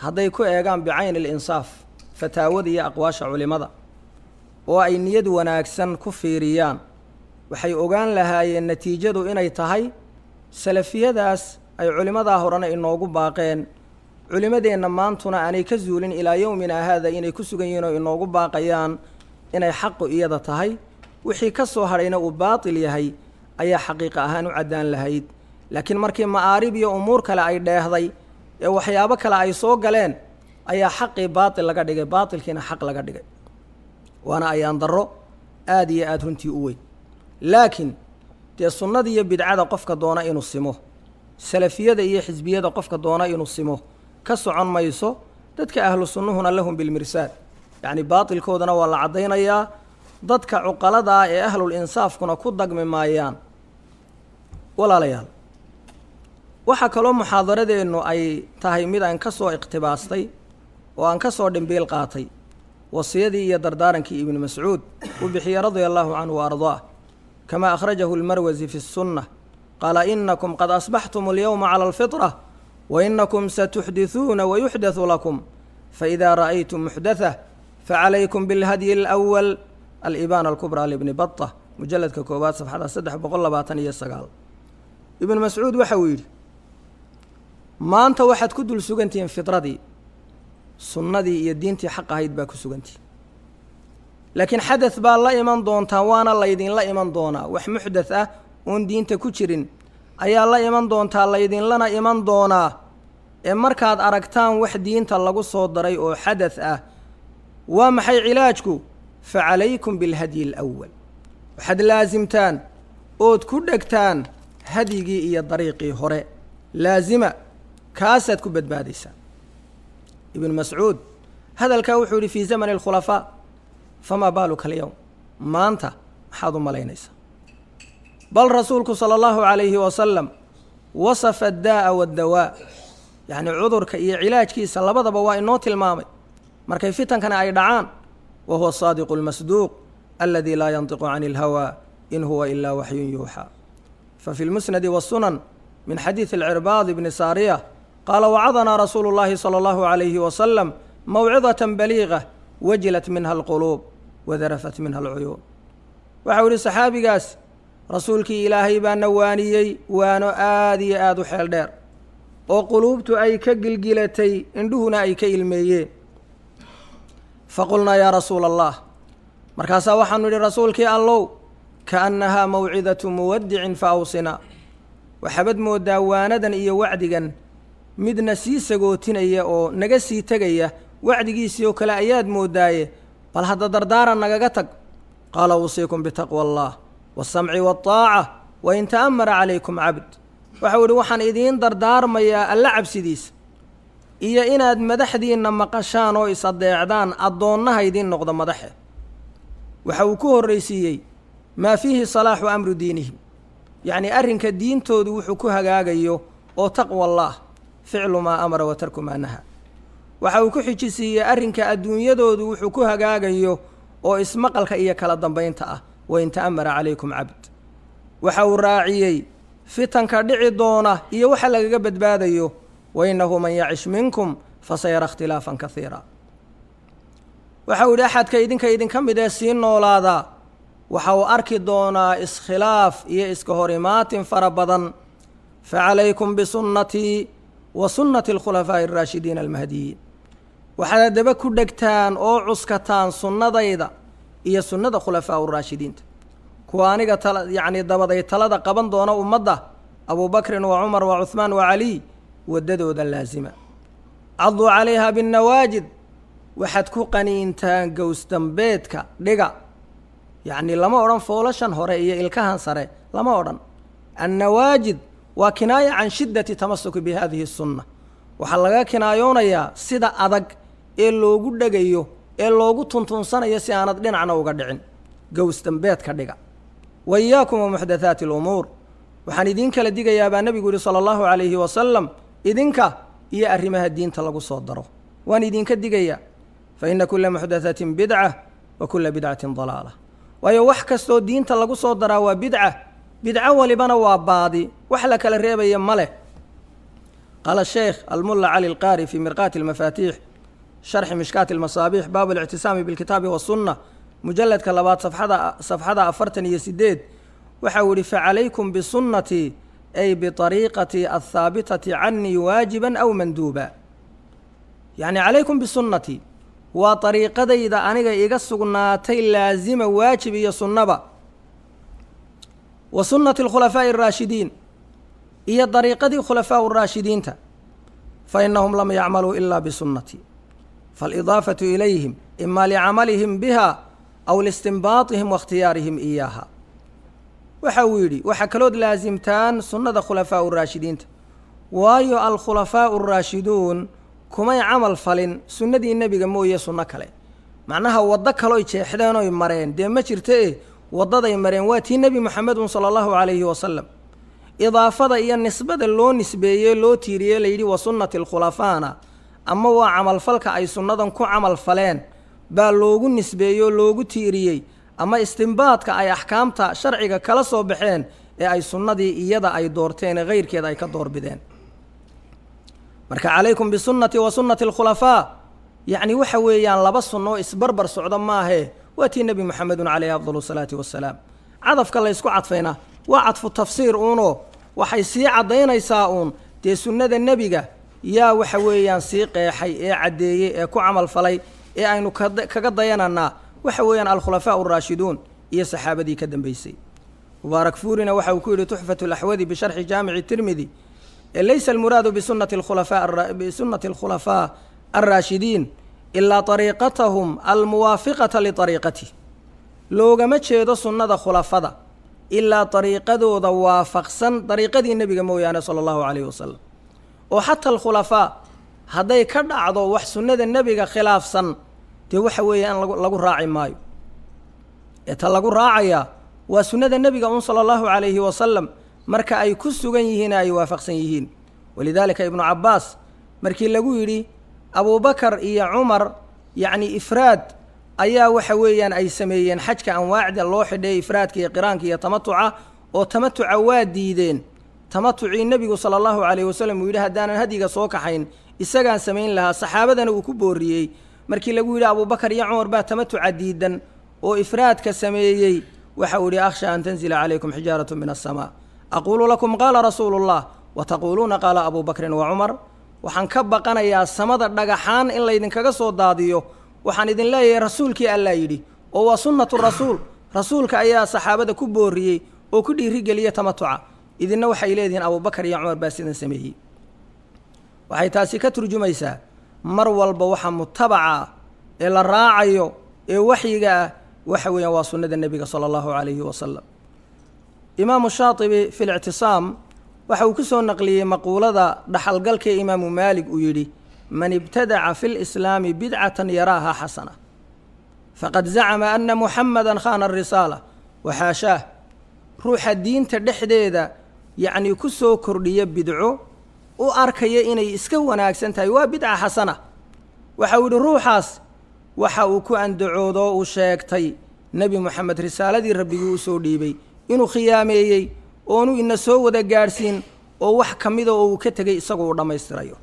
hadday ku eegaan bicayn alinsaaf fataawada iyo aqwaasha culimmada oo ay niyad wanaagsan ku fiiriyaan waxay ogaan lahaayeen natiijadu inay tahay salafiyadaas ay culimmadaa horena inoogu baaqeen culimmadeenna maantuna aanay ka zuulin ilaa yowmina haada inay ku sugan yihiin oo inoogu baaqayaan inay xaqu iyada tahay wixii ka soo hadhayna uu baatil yahay ayaa xaqiiqa ahaan u caddaan lahayd laakiin markii ma'aarib iyo umuur kale ay dheehday ee waxyaabo kale ay soo galeen ayaa xaqii baatil laga dhigay baatilkiina xaq laga dhigay waana ayaan darro aad iyo aad runtii u weyn laakiin dee sunnada iyo bidcada qofka doona inuu simo salafiyada iyo xisbiyada qofka doona inuu simo ka socon mayso dadka ahlu sunnuhuna lahum bilmirsaad yacni baatilkoodana waa la caddaynayaa dadka cuqalada ah ee ahlul insaafkuna ku dagmi maayaan walaalayaal waxaa kaloo muxaadaradeennu ay tahay mid aan ka soo iqtibaastay oo aan ka soo dhimbiil qaatay wasiyadii iyo dardaarankii ibnu mascuud uu bixiyey radia allahu canhu wa ardaah kamaa akhrajahu almarwasi fi الsunna qaala inakum qad asbaxtum alyowma cala alfitra wainakum satuxdisuuna wayuxdathu lakum faإida ra'aytum muxdatha facalaykum biاlhadyi اlأwal alibaana alkubraa libni bata mujaladka koowaad safxada 329 ibnu mascuud waxa uu yidhi maanta waxaad ku dul sugantihiin fitradii sunnadii iyo diintii xaq ahayd baa ku sugantihiin laakiin xadath baa la iman doontaa waana laydinla iman doonaa wax muxdath ah oon diinta ku jirin ayaa la iman doontaa laydinlana iman doonaa ee markaad aragtaan wax diinta lagu soo daray oo xadath ah waa maxay cilaajku facalaykum biاlhadyi اlأwal waxaad laasimtaan ood ku dhegtaan hadyigii iyo dariiqii hore laasima kaasaad ku badbaadaysaan ibnu mascuud hadalkaa wuxuu yidhi fii zamani اlkhulafaa famaa baaluka alyowm maanta maxaad u malaynaysaa bal rasuulku sala allahu calayhi wasalam wasafa addaa'a waaddawaa yacni cudurka iyo cilaajkiisa labadaba waa inoo tilmaamay markay fitankana ay dhacaan wa huwa asaadiqu almasduuq aladii laa yantiqu cani اlhawaa in huwa ilaa waxyun yuuxaa fafi lmusnadi wasunan min xadiidi alcirbaad bni saariya qaala wacadanaa rasuulu اllahi salى allahu calayhi wasalam mawcidaة baliiga wajilat minha alquluub wadarafat minha alcuyuun waxau yihi saxaabigaas rasuulkii ilaahay baana waaniyey waano aad iyo aad u xeel dheer oo quluubtu ay ka gilgilatay indhuhuna ay ka ilmeeyeen faqulnaa yaa rasuula allah markaasaa waxaanu idhi rasuulkii allow kaannahaa mawcidatu muwadicin fa awsinaa waxaabad mooddaa waanadan iyo wacdigan midna sii sagootinaya oo naga sii tegaya wacdigiisii oo kale ayaad mooddaaye bal hadda dardaaran nagaga tag qaala uusiikum bitaqwa allah waasamci waataaca wain ta'amara calaykum cabd waxau idhi waxaan idiin dardaarmayaa alla cabsidiisa iyo inaad madaxdiinna maqashaan oo is adeecdaan addoonnaha idiin noqdo madaxe waxa uu ku horraysiiyey maa fiihi salaaxu amru diinihim yacnii arrinka diintoodu wuxuu ku hagaagayo oo taqwa allaah ficlu maa amara wa tarku maa naha waxa uu ku xijisiiyey arrinka adduunyadoodu wuxuu ku hagaagayo oo ismaqalka iyo kala dambaynta ah wain ta'amara calaykum cabd waxa uu raaciyey fitanka dhici doona iyo waxa lagaga badbaadayo wainahu man yacish minkum fasayara ikhtilaafan kaiira waxa uu yidhi axadka idinka mid ee sii noolaadaa waxa uu arki doonaa iskhilaaf iyo iska hor imaatin fara badan facalaykum bisunnatii wa sunnati alkhulafaa'i araashidiina almahdiyiin waxaad haddaba ku dhegtaan oo cuskataan sunnadayda iyo sunnada khulafaa'u raashidiinta kuwa aniga yacnii dabaday talada qaban doona ummadda abubakrin wa cumar wa cuhmaan wa caliy waddadooda laasima caduu calayha binnawaajid waxaad ku qaniintaan gowsdambeedka dhiga yacnii lama odhan foolashan hore iyo ilkahan sare lama odhan annawaajid waa kinaaya can shiddati tamasuki bi hadihi sunna waxaa laga kinaayoonayaa sida adag ee loogu dhegayo ee loogu tuntunsanayo si aanad dhinacna uga dhicin gowsdambeedka dhiga wa iyaakum wa muxdathaati alumuur waxaan idiin kala digayaa baa nebigu yihi sala allahu calayhi wasalam idinka iyo arrimaha diinta lagu soo daro waan idinka digayaa fa ina kula muxdathatin bidca wa kula bidcatin dalaala waayo wax kastoo diinta lagu soo daraa waa bidca bidco walibana waa baadi wax la kala reebaya ma leh قال الشيخ الملا علي القاري في مرقاة المفاتيح شرح مشكاة المصابيح باب الاعتسام بالكتاب والسنة مجلد كلابات صفحة أفرتن يسديد وحاول فعليكم بسنتي أي بطريقتي الثابتة عني واجبا أو مندوبا يعني عليكم بسنتي وطريقة إذا أنا إيقصقناتي لازم واجب يا سنبا وسنة الخلفاء الراشدين هي طريقة خلفاء الراشدين فإنهم لم يعملوا إلا بسنتي فالإضافة إليهم إما لعملهم بها أو لاستنباطهم واختيارهم إياها وحويلي وحكلود لازمتان سنة خلفاء الراشدين وايو الخلفاء الراشدون كما يعمل فلن سنة النبي موية سنة كلي معناها وضك لو يتحدانو يمرين دي ما جرتئ وضد يمرين واتي النبي محمد صلى الله عليه وسلم إضافة إيا النسبة اللو نسبية لو تيريه ليدي وسنة الخلفاء أما هو عمل فلك أي سنة كو عمل فلان با لوغو نسبية لوغو تيريه أما استنباطك أي أحكامتا شرعيك كلا سو بحين أي سنة إيادا أي دورتين غير كذا أي كدور بدين marka calaykum bisunnati wa sunnati alkhulafaa yacni waxa weeyaan laba sunno isbarbar socda maahe waa tii nebi maxamedun calayhi afdalu salaati wassalaam cadafka la ysku cadfayna waa cadfu tafsiir uunoo waxay sii caddaynaysaa uun dee sunnada nebiga yaa waxa weeyaan sii qeexay ee caddeeyey ee ku camal falay ee aynu kaga dayananaa waxa weeyaan alkhulafaa araashiduun iyo saxaabadii ka dambaysay mubaarak fuurina waxa uu ku yidhi tuxfatu alaxwadi bisharxi jaamici tirmidi ليس المراد بسنة الخلفاء الراشدين إلا طريقتهم الموافقة لطريقته لوغا ما تشيدو سنة خلفاء إلا طريقة ذو وافقسا طريقة النبي مويانا صلى الله عليه وسلم وحتى الخلفاء هذا كدعضو وح سنة النبي خلاف سن تي وحوي أن لغو راعي مايو يتلغو راعيا وسنة النبي صلى الله عليه وسلم marka ay ku sugan yihiin ay waafaqsan yihiin walidaalika ibnu cabbaas markii lagu yidhi abubakar iyo cumar yacni ifraad ayaa waxa weeyaan ay sameeyeen xajka anwaacda loo xidhay ifraadka iyo qiraanka iyo tamatuca oo tamatuca waa diideen tamatucii nebigu sala allahu calayhi wasallam uu yidhi haddaanan hadiga soo kaxayn isagaan samayn lahaa saxaabadana uu ku booriyey markii lagu yidhi abubakar iyo cumar baa tamatuca diidan oo ifraadka sameeyey waxa uu yidhi akhsha an tanzila calaykum xijaaratun min assamaa أقول لكم قال رسول الله وتقولون قال أبو بكر وعمر وحن كبقنا يا سمد الدقحان إلا إذن كغسو داديو وحن إذن لا رسولك ألا يدي وهو سنة الرسول رسولك أيها صحابة كبوري وكدي رجالية تمتعة إذن نوحي إليه أبو بكر يا عمر باسدن سميه وحي تاسي كترجميسا مروا البوحة متبعة إلى الراعي وحيقا وحويا وسنة النبي صلى الله عليه وسلم إمام الشاطبي في الاعتصام وحو كسو نقلي مقولة دحل قلك إمام مالك ويري من ابتدع في الإسلام بدعة يراها حسنة فقد زعم أن محمدا خان الرسالة وحاشاه روح الدين تدحديدا يعني كسو كردية بدعو وأركي إني إسكو ناكسنتاي وبدعة حسنة وحاول روحاس وحاوكو أن دعوضو وشاكتي نبي محمد رسالة دي ربي يوسو ديبي inuu khiyaameeyey oonu ina soo wada gaadhsiin oo wax ka mida oo uu ka tegay isagoo dhammaystirayo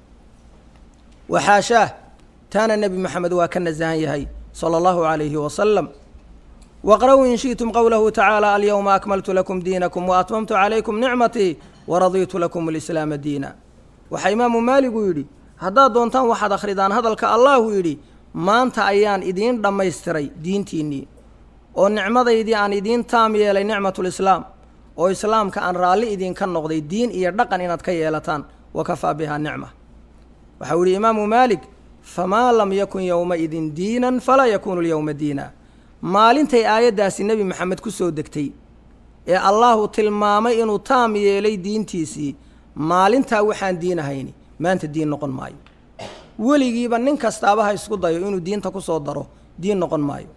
waxaashaah taana nebi maxamed waa ka nasahan yahay sala allahu calayhi wasalam waqra'uu in shi'tum qowlahu tacaala alyawma akmaltu lakum diinakum wa atmamtu calaykum nicmatii waradiitu lakum alislaama diina waxaa imaamu maaligu yidhi haddaad doontaan waxaad akhridaan hadalka allahu yidhi maanta ayaan idiin dhammaystiray diintiinnii oo nicmadaydii aan idiin taam yeelay nicmatulislaam oo islaamka aan raalli idinka noqday diin iyo dhaqan inaad ka yeelataan wakafaa bihaa nicma waxau yidhi imaamu maalik famaa lam yakun yowmaidin diinan falaa yakuunu lyowma diina maalintay aayaddaasi nebi maxamed ku soo degtay ee allahu tilmaamay inuu taam yeelay diintiisii maalintaa waxaan diin ahayni maanta diin noqon maayo weligiiba nin kastaaba ha isku dayo inuu diinta ku soo daro diin noqon maayo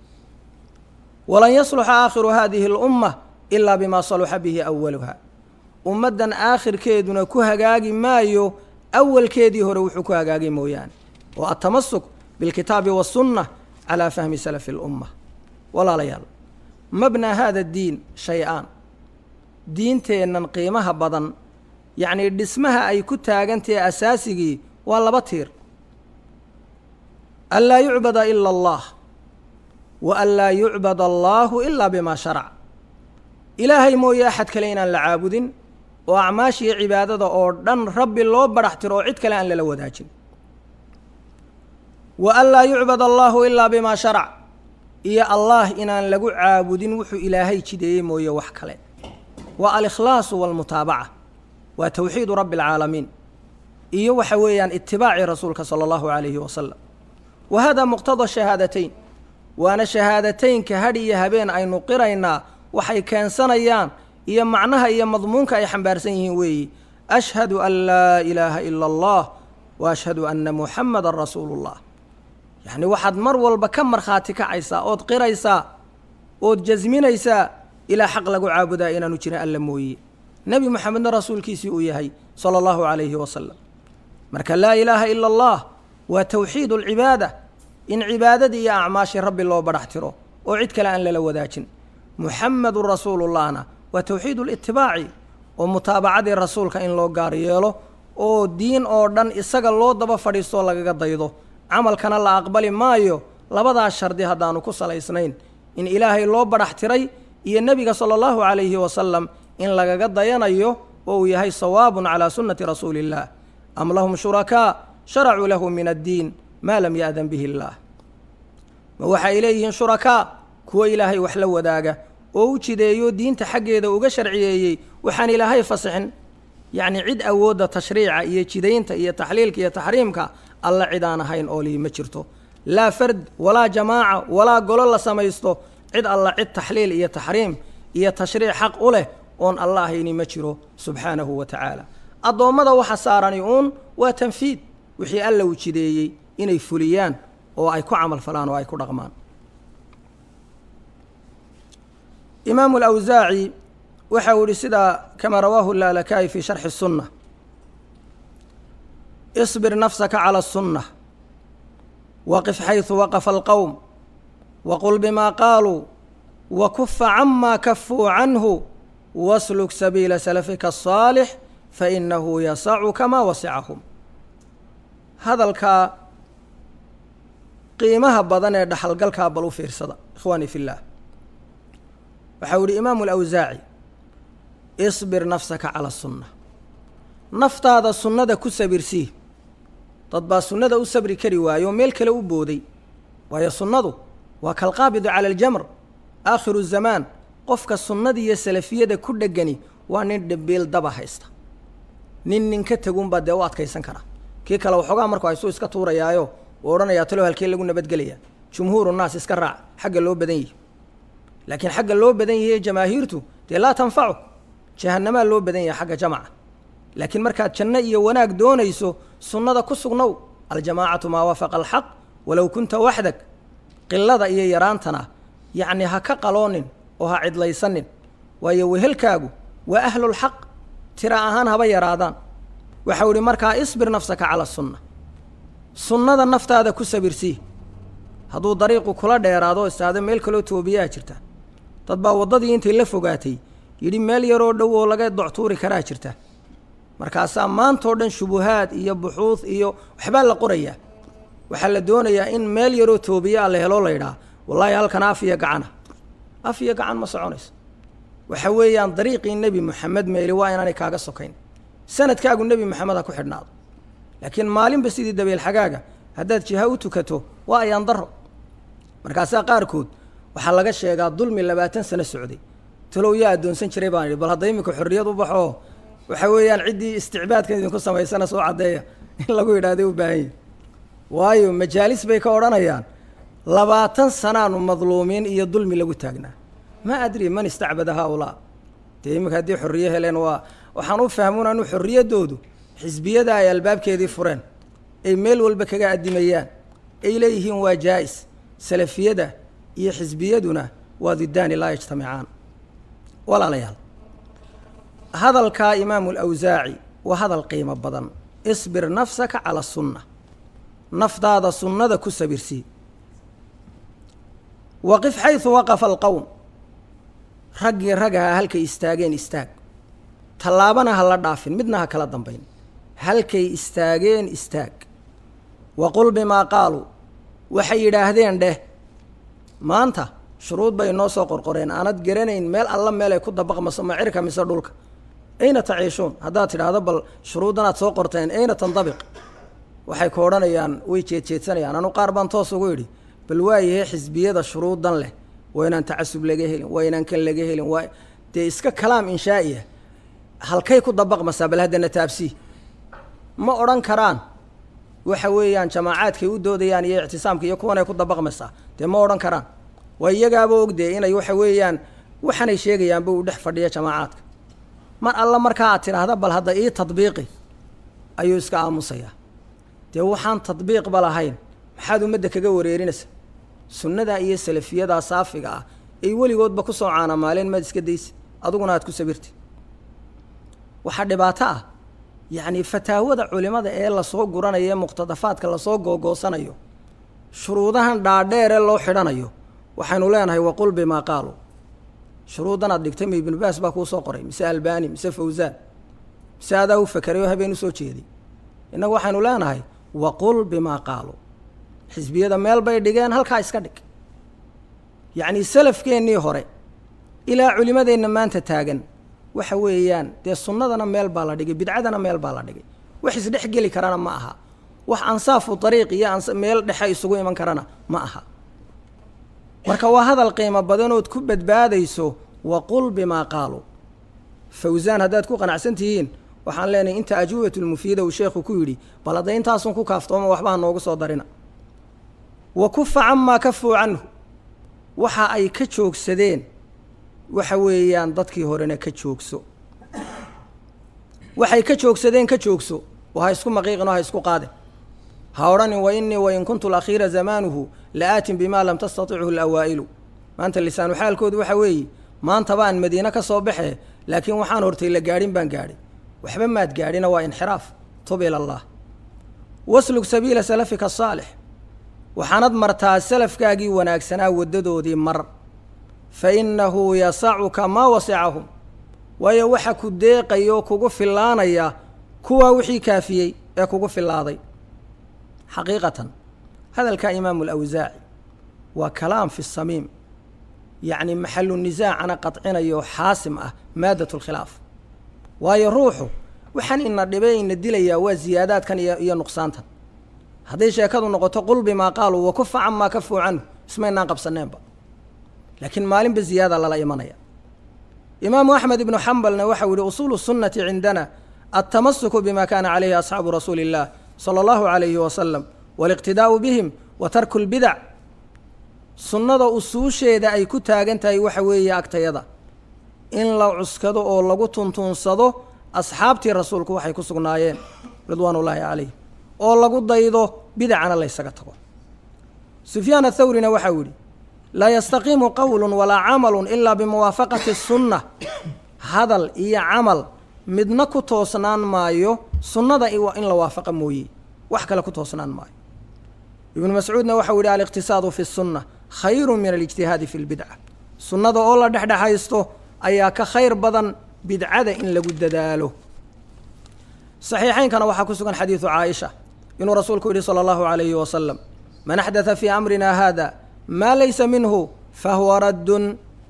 ولن يصلح آخر هذه الأمة إلا بما صلح به أولها أمدا آخر كيدنا كهجاجي مايو أول كيدي هو روح كهجاجي مويان والتمسك بالكتاب والسنة على فهم سلف الأمة ولا ليال مبنى هذا الدين شيئان دين تينا قيمها بدن yacnii dhismaha ay ku taagantahe asaasigii waa laba tiir an laa yucbada ila allah wa an laa yucbad allaahu ilaa bimaa sharac ilaahay mooye axad kale inaan la caabudin oo acmaashiiyo cibaadada oo dhan rabbi loo badhax tiro oo cid kale aan lala wadaajin wa an laa yucbad allaahu ilaa bimaa sharac iyo allaah inaan lagu caabudin wuxuu ilaahay jideeyey mooye wax kale waa alikhlaasu waalmutaabaca waa towxiidu rabbi alcaalamiin iyo waxa weeyaan itibaaci rasuulka sala allahu calayhi wasalam wa hada muqtada shahaadatayn waana shahaadateynka hadh iyo habeen aynu qiraynaa waxay keensanayaan iyo macnaha iyo madmuunka ay xambaarsan yihiin weeyi ashhadu an laa ilaaha ila allah wa ashhadu anna muxamadan rasuulullah yacni waxaad mar walba ka markhaati kacaysaa ood qiraysaa ood jasminaysaa ilaa xaq lagu caabudaa inaanu jirin alla mooye nebi moxamedna rasuulkiisii uu yahay sala allahu calayhi wasalam marka laa ilaaha ila allah waa towxiidu alcibaada in cibaadadii iyo acmaashii rabbi loo badhax tiro oo cid kale aan lala wadaajin muxamedun rasuulullahna waa towxiidu litibaaci oo mutaabacadii rasuulka in loo gaar yeelo oo diin oo dhan isaga loo daba fadhiistoo lagaga daydo camalkana la aqbali maayo labadaas shardi haddaanu ku salaysnayn in ilaahay loo badhax tiray iyo nebiga sala allahu calayhi wasalam in lagaga dayanayo oo uu yahay sawaabun calaa sunnati rasuuli illaah am lahum shurakaa sharacuu lahu min addiin maa lam ya'dan bihi illaah ma waxay leeyihiin shurakaa kuwo ilaahay wax la wadaaga oo u jideeyo diinta xaggeeda uga sharciyeeyey waxaan ilaahay fasixin yacnii cid awoodda tashriica iyo jidaynta iyo taxliilka iyo taxriimka alla cid aan ahayn oo lii ma jirto laa fard walaa jamaaca walaa golo la samaysto cid alla cid taxliil iyo taxriim iyo tashriic xaq u leh oon alla ahayni ma jiro subxaanahu wa tacaala addoommada waxa saarani uun waa tanfiid wixii alla uu jideeyey inay fuliyaan oo ay ku camal falaan oo ay ku dhaqmaan imaamu alawsaaci waxa uu yihi sida kamaa rawaahu laalakaa'i fii sharxi الsunna اصbir nafsaka calى الsunة waqif xayثu waqfa alqowm waqul bima qaaluu wakufa cama kafuu canhu wasluk sabiila salafika الصaalix fainahu yasacuka maa wasicahum hadalkaa qiimaha badan ee dhaxalgalkaa bal u fiirsada ikhwaanii fi اllah waxa u yihi imaamu alawsaaci isbir nafsaka calى الsunة naftaada sunnada ku sabirsii dad baa sunnada u sabri kari waayo oo meel kale u booday waayo sunnadu waa kalqaabidu cala aljamr aakhiru zamaan qofka sunnada iyo salafiyada ku dhegani waa nin dhabiil daba haysta nin ka tegunbaa dee u adkaysan kara kii kale waxoogaa markuu haysuu iska tuurayaayo uu odhanayaa talo halkee lagu nabadgelaya jumhuuru naas iska raac xagga loo badan yihi laakiin xagga loo badan yahiye jamaahiirtu dee laa tanfacu jahannamaa loo badan yahay xagga jamaca laakiin markaad janno iyo wanaag doonayso sunnada ku sugnow aljamaacatu maa waafaqa alxaq walow kunta waxdag qilada iyo yaraantana yacnii ha ka qaloonin oo ha cidlaysanin waayo wehelkaagu waa ahlulxaq tira ahaan haba yaraadaan waxau ihi markaa isbir nafsaka cala sunna sunnada naftaada ku sabirsii hadduu dariiqu kula dheeraado istaado meel kaloo toobiyaa jirta dad baa waddadii intay la fogaatay yidhi meel yaroo dhow oo laga doctuuri karaa jirta markaasaa maantao dhan shubuhaad iyo buxuud iyo waxbaa la qorayaa waxaa la doonayaa in meel yaroo toobiyaa la heloo laydhaha wallaahi halkan af iyo gacana af iyo gacan ma soconayso waxa weeyaan dariiqii nebi moxamed meeli waa inaanay kaaga sokayn sanadkaagu nebi moxamed ha ku xidhnaado laakiin maalinba sidii dabeelxagaaga haddaad jiha u tukato waa ayaan daro markaasaa qaarkood waxaa laga sheegaa dulmi 20 sano socday talow yaa addoonsan jiray baan idhi bal hadda iminka xorriyad u baxoo waxa weeyaan ciddii isticbaadkan idinku samaysana soo caddeeya in lagu yidhahday u baahan yahi waayo majaalis bay ka odhanayaan 20 sanaanu madluumiin iyo dulmi lagu taagnaa ma adri man istacbada haaulaa dee iminka haddii xorriye heleen waxaan u fahmuun anu xorriyaddoodu xisbiyada ay albaabkeedii fureen ay meel walba kaga addimayaan ay leeyihiin waa jaa'is salafiyada iyo xisbiyaduna waa didaani laa yajtamicaan walaalayaal hadalkaa imaamu alawsaaci waa hadal qiimo badan isbir nafsaka cala sunna naftaada sunnada ku sabirsii waqif xayثu waqafa alqowm raggii ragaha halkay istaageen istaag tallaabana ha la dhaafin midna ha kala dambayn halkay istaageen istaag waqul bimaa qaaluu waxay yidhaahdeen dheh maanta shuruud bay noo soo qorqoreen aanad garanayn meel alla meel ay ku dabaqmaso ma cirka mise dhulka ayna taciishuun haddaad tidhaahdo bal shuruuddanaad soo qorteen ayna tandabiq waxay ku odhanayaan way jeedjeedsanayaan anu qaar baan toos ugu idhi bal waayahe xisbiyada shuruuddan leh waa inaan tacasub laga helin waa inaan kan laga helin waa dee iska kalaam inshaa'iya halkay ku dabaqmasaa bal haddana taabsii ma odhan karaan waxa weeyaan jamaacaadkay u doodayaan iyo ictisaamka iyo kuwanay ku dabaqmaysaa dee ma odhan karaan waa iyagaaba ogdee inay waxa weeyaan waxanay sheegayaanba uu dhex fadhiya jamaacaadka mar alla markaa aad tidhaahda bal hadda ii tadbiiqi ayuu iska aamusayaa dee waxaan tadbiiqba lahayn maxaad ummadda kaga wareerinaysa sunnadaa iyo salafiyadaa saafiga ah ay weligoodba ku soo caanamaaleen maad iska daysi adiguna aad ku sabirti waxaa dhibaato ah yacni fataawada culimada ee lasoo guranayo ee muqtadafaadka lasoo googoosanayo shuruudahan dhaadheer ee loo xidhanayo waxaynu leenahay waqul bimaa qaaluu shuruuddan aad dhigtay ma ibnu baas baa kuu soo qoray mise albani mise fawsaan mise adaa u fakeray oo habeen usoo jeeday innagu waxaynu leenahay waqul bimaa qaaluu xisbiyada meel bay dhigeen halkaa iska dhig yacni salafkeennii hore ilaa culimadeenna maanta taagan waxa weeyaan dee sunnadana meel baa la dhigay bidcadana meel baa la dhigay wax isdhex geli karana ma aha wax ansaafu dariiq iyo meel dhexe isugu iman karana ma aha marka waa hadal qiimo badanood ku badbaadayso waqul bimaa qaaluu fawsaan haddaad ku qanacsan tihiin waxaan leenahay inta ajuubatulmufiida uu sheekhu ku yidhi bal hadda intaasun ku kaaftooma waxbaha noogu soo darina wa kufa camaa kafuu canhu waxa ay ka joogsadeen waxa weeyaan dadkii horena ka joogso waxay ka joogsadeen ka joogso oo ha isku maqiiqin oo ha isku qaadin ha odhanin wa innii wain kuntu alakhiira zamaanuhu la aatin bimaa lam tastatichu alawaa'ilu maanta lisaanu xaalkoodu waxa weeye maanta baan madiine ka soo baxee laakiin waxaan hortay la gaadhin baan gaadhay waxba maad gaadhina waa inxiraaf tub ila allah waslug sabiila salafika asaalix waxaanad martaa salafkaagii wanaagsanaa waddadoodii mar fa innahu yasacuka maa wasicahum waayo waxa ku deeqaya oo kugu fillaanaya kuwaa wixii kaafiyey ee kugu fillaaday xaqiiqatan hadalkaa imaamu alawsaaci waa kalaam fi samiim yacni maxalu nisaacana qadcinayo xaasim ah maadat lkhilaaf waayo ruuxu waxaan ina dhibay ina dilayaa waa ziyaadaadkan iyo nuqsaantan hadday sheekadu noqoto qul bimaa qaaluu wa kufa camaa kafuu canhu ismaynaan qabsaneenba laakiin maalinba ziyaada lala imanaya imaamu axmed ibnu xambalna waxau yihi usuulu sunnati cindana altamasuku bima kana calayhi asxaabu rasuuli illah sala allahu calayhi wasalam waaliqtidaa'u bihim wa tarku lbidac sunnada usuusheeda ay ku taagan tahay waxa weeye agtayada in la cuskado oo lagu tuntuunsado asxaabtii rasuulku waxay ku sugnaayeen ridwaan ullaahi calayh oo lagu daydo bidacana laysaga tago sufyaan athawrina waxau yihi laa yastaqiimu qowlu walaa camalu ilaa bimuwaafaqati sunna hadal iyo camal midna ku toosnaan maayo sunnada in la waafaqa mooye wax kale ku toosnaan maayo ibnu mascuudna waxau yihi aliqtisaadu fi sunna khayru min alijtihaadi fi lbidca sunnada oo la dhexdhexaysto ayaa ka khayr badan bidcada in lagu dadaalo saxiixaynkana waxaa ku sugan xadiidu caaisha inuu rasuulku yihi sala allahu calayhi wasalam man axdatha fii amrina hada maa laysa minhu fahuwa raddun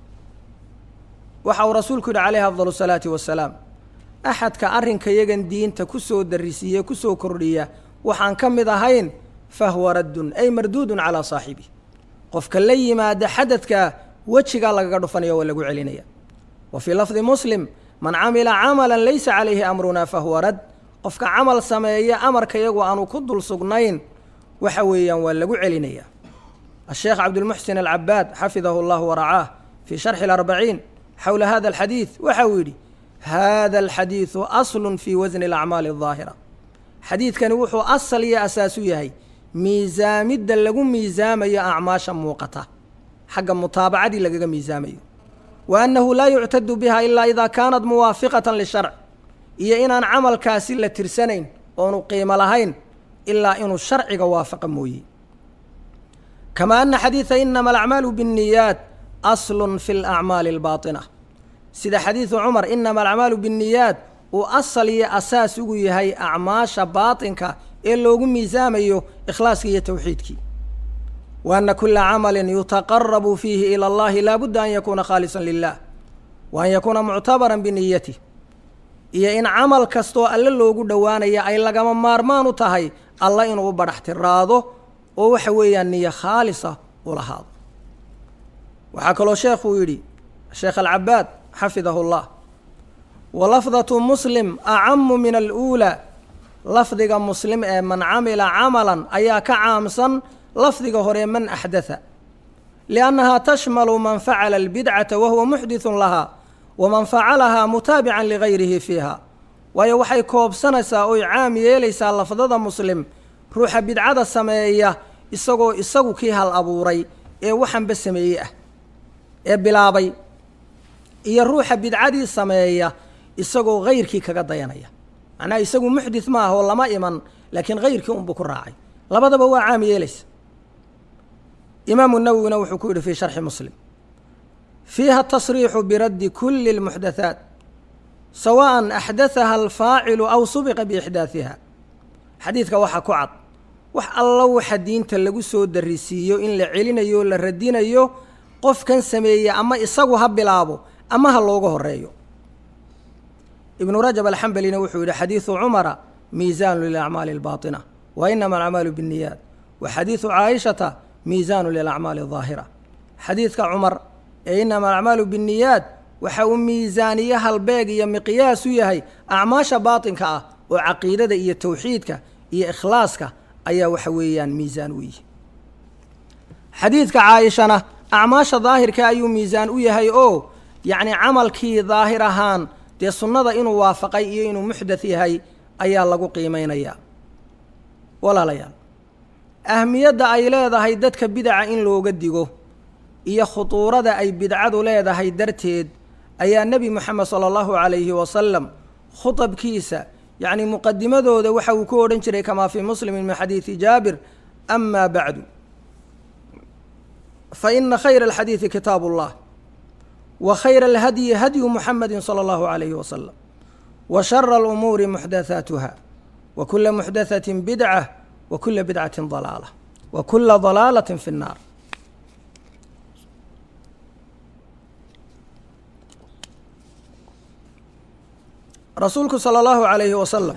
waxa uu rasuulku yihi calayhi afdal salaati wasalaam axadka arrinka yagan diinta ku soo darisiiye ku soo kordhiya waxaan ka mid ahayn fahuwa raddun ay marduudun calaa saaxibi qofka la yimaada xadadka wejigaa lagaga dhufanaya waa lagu celinaya wa fii lafdi muslim man camila camalan laysa calayhi amrunaa fahuwa radd qofka camal sameeya amarka iyagu aanu ku dul sugnayn waxa weeyaan waa lagu celinaya الشheekh cabdالmuxsin alcabaad xafidahu اllah waracaah fii sharxi اlarbaciin xowla hada alxadiid waxa uu yidhi hada alxadiidu aslu fii wasni اlacmaali الظaahira xadiidkani wuxuu asal iyo asaas u yahay miisaamidda lagu miisaamayo acmaasha muuqata xagga mutaabacadii lagaga miisaamayo wa annahu laa yuctadu biha ilaa idaa kaanat muwaafiqatan lisharc iyo inaan camalkaasi la tirsanayn oonu qiimo lahayn ilaa inuu sharciga waafaqa mooye kama ana xadiida inama alacmaalu biاnniyaat aslun fi alacmaali albaaطina sida xadiidu cumar inama alacmaalu binniyaat uu asal iyo asaas ugu yahay acmaasha baatinka ee loogu miisaamayo ikhlaaskii iyo tawxiidkii wa ana kula camalin yutaqarabu fiihi ila allahi laa budda an yakuuna khaalisan lilah wa an yakuuna muctabaran biniyatih iyo in camal kastoo alle loogu dhowaanaya ay lagama maarmaan u tahay alla inuu u badhax tiraado oo waxa weeyaan niyo khaalisa u lahaado waxaa kaloo sheekhuu yidhi sheekh alcabaad xafidahu llah walafdatu muslim acamu min aluulaa lafdiga muslim ee man camila camalan ayaa ka caamsan lafdiga hore man axdatha liannahaa tashmalu man facala albidcata wahuwa muxdithun lahaa waman facalahaa mutaabican ligayrihi fiiha waayo waxay koobsanaysaa oy caam yeelaysaa lafdada muslim ruuxa bidcada sameeya isagoo isagu kii hal abuuray ee waxanba sameeyey ah ee bilaabay iyo ruuxa bidcadii sameeya isagoo hayrkii kaga dayanaya macnaha isagu muxdith ma ah oo lama iman laakiin hayrkii unbuu ku raacay labadaba waa caam yeelaysa imaamu nawowina wuxuu ku yidhi fii sharxi muslim fiiha atasriixu biraddi kuli اlmuxdathaat sawaan axdathaha alfaacilu aw subiqa biixdaathiha xadiidka waxaa ku cad wax alla waxa diinta lagu soo darisiiyo in la celinayo o la radinayo qofkan sameeya ama isagu ha bilaabo ama ha looga horeeyo ibnu rajab alxambalina wuxuu yihi xadiidu cumara miisaanu lilacmaali albaaطina wa inama alacmaalu binniyaat wa xadiidu caaishata miisaanu lilacmaali aldaahira xadiidka cumar ee inama alacmaalu binniyaat waxa uu miisaaniye halbeeg iyo miqyaas u yahay acmaasha baatinka ah oo caqiidada iyo tawxiidka iyo ikhlaaska ayaa waxa weeyaan miisaan u yihi xadiidka caaishana acmaasha daahirka ayuu miisaan u yahay oo yacni camalkii daahir ahaan dee sunnada inuu waafaqay iyo inuu muxdath yahay ayaa lagu qiimeynayaa walaalayaal ahmiyadda ay leedahay dadka bidaca in looga digo iyo khutuurada ay bidcadu leedahay darteed ayaa nebi moxamed sala allahu calayhi wasalam khutabkiisa yacni muqadimadooda waxa uu ku odhan jiray kamaa fii muslimin min xadiidi jaabir ama bacdu fa ina khayra alxadiidi kitaabu اllah wa khayra alhadyi hadyu muxamedi salى allahu calayhi wasalam wa shara alumuuri muxdathaatuha wa kula muxdathatin bidca wa kula bidcatin dalaala wa kula dalaalatin fi اnnaar rasuulku salى allahu calayhi wasalam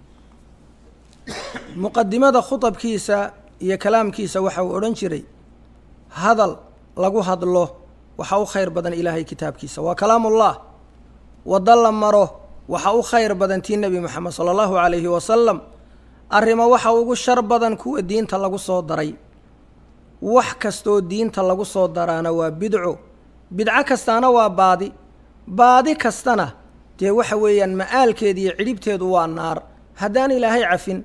muqadimada khuطabkiisa iyo kalaamkiisa waxa uu odhan jiray hadal lagu hadlo waxa u khayr badan ilaahay kitaabkiisa waa kalaamullah wadda la maro waxa u khayr badan tii nebi moxamed sala allahu calayhi wasalam arrimo waxa ugu shar badan kuwa diinta lagu soo daray wax kastoo diinta lagu soo daraana waa bidco bidco kastaana waa baadi kastana dee waxa weeyaan ma'aalkeeda iyo cidhibteedu waa naar haddaan ilaahay cafin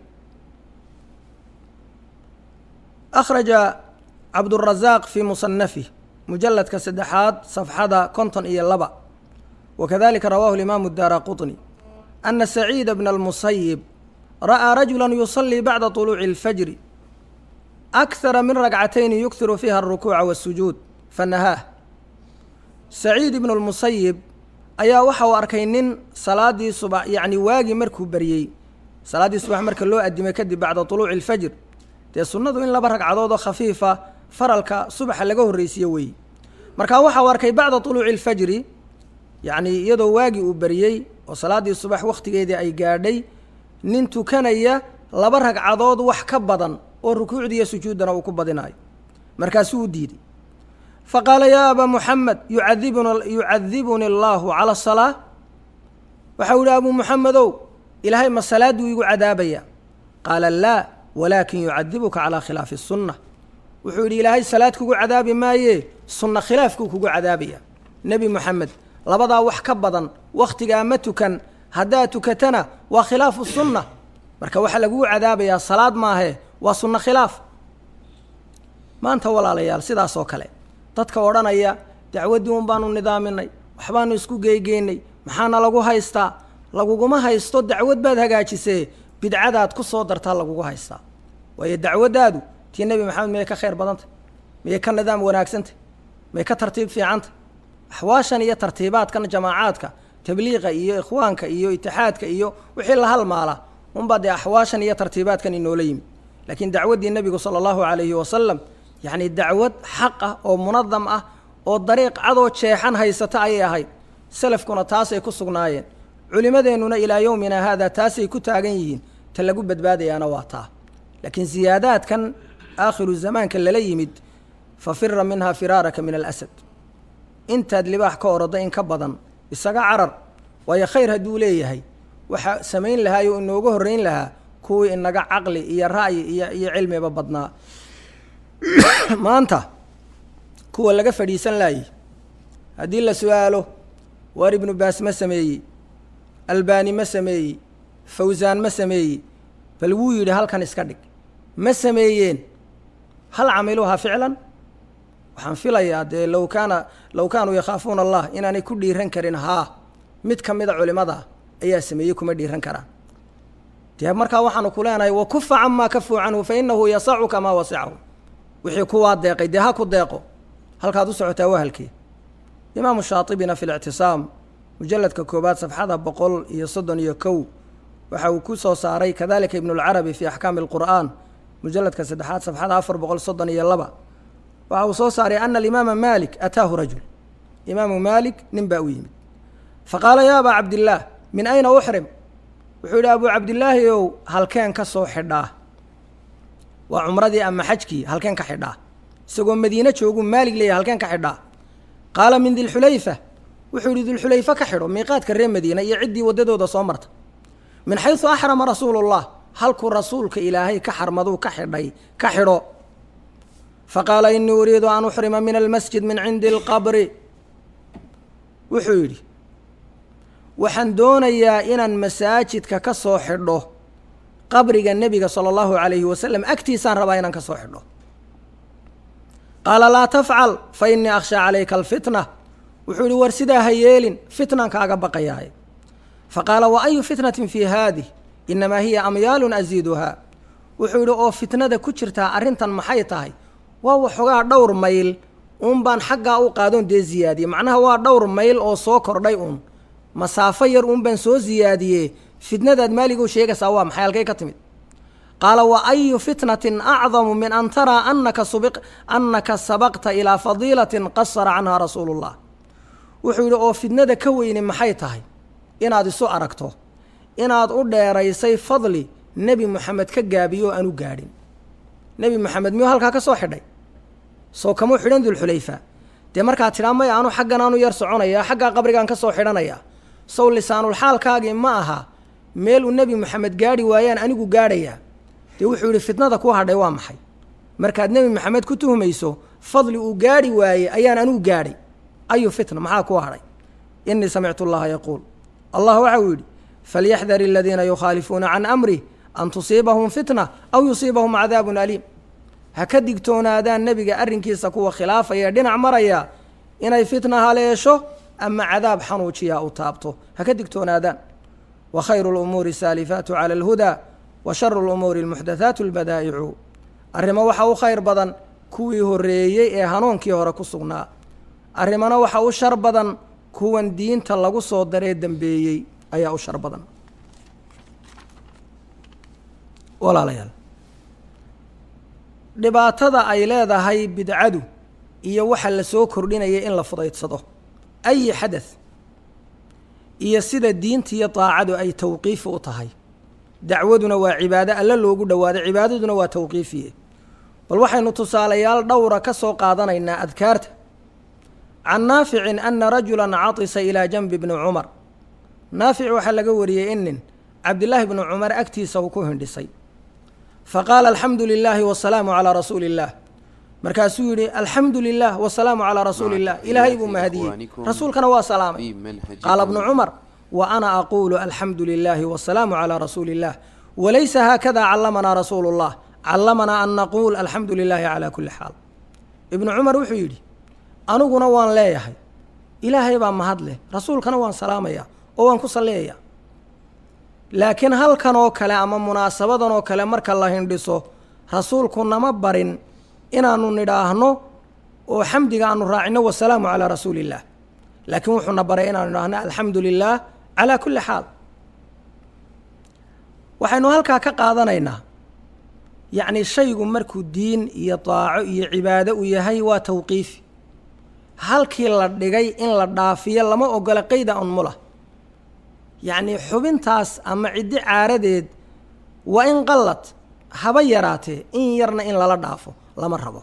akhraja cabdurazaaq fii musanafih mujaladka saddexaad safxada 52 wakadalika rawaahu alimaamu daara quطni ana saciida bna almusayib ra'aa rajula yusalii bacda طuluuci اlfajri akhara min ragcatayni yukhiru fiiha alrukuuca waاsujuud fanahaah saciid ibnu lmusayib ayaa waxa uu arkay nin salaadii subax yacni waagii markuu baryey salaaddii subax marka loo addimay kadib bacda طuluuci اlfajr dee sunnadu in 2 ragcadood oo khafiifa faralka subaxa laga horreysiiye weeye markaa waxa uu arkay bacda طuluuci اlfajri yacni iyadoo waagii uu baryey oo salaaddii subax wakhtigeedii ay gaadhay nin tukanaya 2 ragcadood wax ka badan oo rukuucda iyo sujuuddana uu ku badinayo markaasuu u diiday faqaala yaa abaa muxamed yucadibuni allaahu cala asalaa waxau yihi abuu muxamedow ilaahay ma salaadduu igu cadaabaya qaala laa walaakin yucadibuka calaa khilaafi sunna wuxuu yidhi ilaahay salaad kugu cadaabi maaye sunna khilaafkuu kugu cadaabaya nebi moxamed labadaa wax ka badan wakhtigaa ma tukan haddaad tukatana waa khilaafu sunna marka waxaa lagugu cadaabayaa salaad maahe waa sunno khilaaf maanta walaalayaal sidaas oo kale dadka odhanaya dacwaddii un baanu nidaaminay waxbaanu isku geegeynay maxaana lagu haystaa laguguma haysto dacwad baad hagaajisee bidcadaad ku soo dartaa lagugu haystaa waayo dacwaddaadu tii nebi maxamed miyay ka khayr badantay miyay ka nidaam wanaagsantay miyay ka tartiib fiicantay axwaashan iyo tartiibaadkan jamaacaadka tabliiqa iyo ikhwaanka iyo itixaadka iyo wixii la halmaala unbaa dee axwaashan iyo tartiibaadkan inoola yimid laakiin dacwaddii nebigu sala allahu calayhi wasalam yacni dacwad xaq ah oo munadam ah oo dariiq cadoo jeexan haysata ayay ahayd salafkuna taasay ku sugnaayeen culimmadeennuna ilaa yowmina haada taasay ku taagan yihiin ta lagu badbaadayaana waa taa laakiin siyaadaadkan aakhiru zamaanka lala yimid fafira minha firaaraka min alasad intaad libaax ka oroda in ka badan isaga carar waayo khayr hadduu leeyahay waxaa samayn lahaayoo inooga horrayn lahaa kuwii inaga caqli iyo ra'yi iyo cilmiba badnaa maanta kuwa laga fadhiisan laayey haddii la su-aalo waar ibnu baas ma sameeyey albaani ma sameeyey fawsaan ma sameeyey bal wuu yidhi halkan iska dhig ma sameeyeen hal camiluhaa ficlan waxaan filayaa dee low kaanuu yakhaafuuna allah inaanay ku dhiiran karin haa mid ka mida culimada ayaa sameeyey kuma dhiiran karaan dee markaa waxaanu ku leenahay wakufa camaa kafuu canhu fa inahu yasacuka maa wasicahu wixii kuwaa deeqay dee ha ku deeqo halkaad u socotaa waa halkee imaamu shaatibina fi lictisaam mujalladka koobaad safxada 131 waxa uu ku soo saaray kadalika ibnu lcarabi fi axkaami alqur'aan mujalladka 3 safxada 432 waxa uu soo saaray ana alimaama malik ataahu rajul imaamu malik nin baa u yimid faqaala ya abaa cabdillaah min ayna uxrim wuxuu yidhi abuu cabdillaahi ow halkeen ka soo xidhaa waa cumradii ama xajkii halkeen ka xidhaa isagoo madiine jooguu maalig leeyahay halkeen ka xidhaa qaala min dilxulayfa wuxuu yidhi dilxulayfa ka xidho miiqaadka reer madiina iyo ciddii waddadooda soo marta min xaysu axrama rasuulullah halkuu rasuulka ilaahay ka xarmaduu ka xidhay ka xidho faqaala inii uriidu an uxrima min almasjid min cindi alqabri wuxuu yidhi waxaan doonayaa inaan masaajidka ka soo xidho qabriga nebiga sala allahu calayhi wasalam agtiisaan rabaa inaan ka soo xidho qaala laa tafcal fa innii akhshaa calayka alfitna wuxuu yihi war sidaa ha yeelin fitnan kaaga baqayaaye faqaala wa ayu fitnatin fii haadih inamaa hiya amyaalun asiiduhaa wuxuu yidhi oo fitnada ku jirtaa arrintan maxay tahay waa waxoogaa dhowr mayl uun baan xaggaa u qaadoon dee ziyaadiye macnaha waa dhowr mayl oo soo kordhay uun masaafo yar uun baan soo siyaadiyee fitnadaad maaligow sheegaysaa waa maxay halkay ka timid qaala wa ayu fitnatin acdamu min an taraa annaka sabaqta ilaa fadiilatin qasara canhaa rasuulullah wuxuu yidhi oo fitnada ka weyni maxay tahay inaad isu aragto inaad u dheeraysay fadli nebi moxamed ka gaabiyoo aan u gaadhin nebi moxamed miyuu halkaa ka soo xidhay soo kamuu xidhan dulxulayfa dee markaad tidhaa maya anu xaggan aanu yar soconayaa xaggaa qabrigaan ka soo xidhanayaa sow lisaanulxaalkaagii ma aha meel uu nebi moxamed gaadhi waayaan anigu gaadhayaa dee wuxuu yidhi fitnada ku hadhay waa maxay markaad nebi moxamed ku tuhmayso fadli uu gaadhi waaye ayaan anigu gaadhay ayu fitna maxaa ku hadhay inii samictu allaha yaquul allah waxa uu yidhi falyaxdar aladiina yukhaalifuuna can amrih an tusiibahum fitna aw yusiibahum cadaabun aliim ha ka digtoonaadaan nebiga arrinkiisa kuwa khilaafaya dhinac maraya inay fitna haleesho ama cadaab xanuujiyaa u taabto ha ka digtoonaadaan wa khayru lumuuri saalifaatu cala alhudaa wa sharu lumuuri almuxdathaatu albadaa'icu arrimo waxa u khayr badan kuwii horreeyey ee hanuunkii hore ku sugnaa arrimana waxa u shar badan kuwan diinta lagu soo daree dembeeyey ayaa u shar badan walaalayaal dhibaatada ay leedahay bidcadu iyo waxa la soo kordhinaya in la fudaydsado ayi xadath iyo sida diinta iyo daacadu ay tawqiifi u tahay dacwaduna waa cibaado alla loogu dhowaado cibaadaduna waa tawqiifiye bal waxaynu tusaalayaal dhowra ka soo qaadanaynaa adkaarta can naaficin ana rajulan catisa ilaa janbi bni cumar naafic waxaa laga wariyey in nin cabdillaahi bnu cumar agtiisa uu ku hindhisay faqaala alxamdu lilaahi wasalaamu calaa rasuuli illaah markaasuu yidhi alxamdu lilah wasalaamu calaa rasuuli illah ilaahay buu mahadiyey rasuulkana waa salaamay qaala bnu cumar wa ana aquulu alxamdu lilaahi wasalaamu calaa rasuuli illah walaysa haakada callamanaa rasuulu llah callamanaa an naquul alxamdu lilaahi calaa kulli xaal ibnu cumar wuxuu yidhi aniguna waan leeyahay ilaahay baa mahad leh rasuulkana waan salaamayaa oo waan ku salliyayaa laakiin halkan oo kale ama munaasabadan oo kale marka la hindhiso rasuulku nama barin inaanu nidhaahno oo xamdiga aanu raacino wasalaamu calaa rasuuli illaah laakiin wuxuuna baray inaanu idhaahno alxamdu lilah calaa kulli xaal waxaynu halkaa ka qaadanaynaa yacni shaygu markuu diin iyo daaco iyo cibaado u yahay waa tawqiifi halkii la dhigay in la dhaafiyo lama ogola qayda unmula yacni xubintaas ama ciddi caaradeed waa in qallad haba yaraatee in yarna in lala dhaafo lama rabo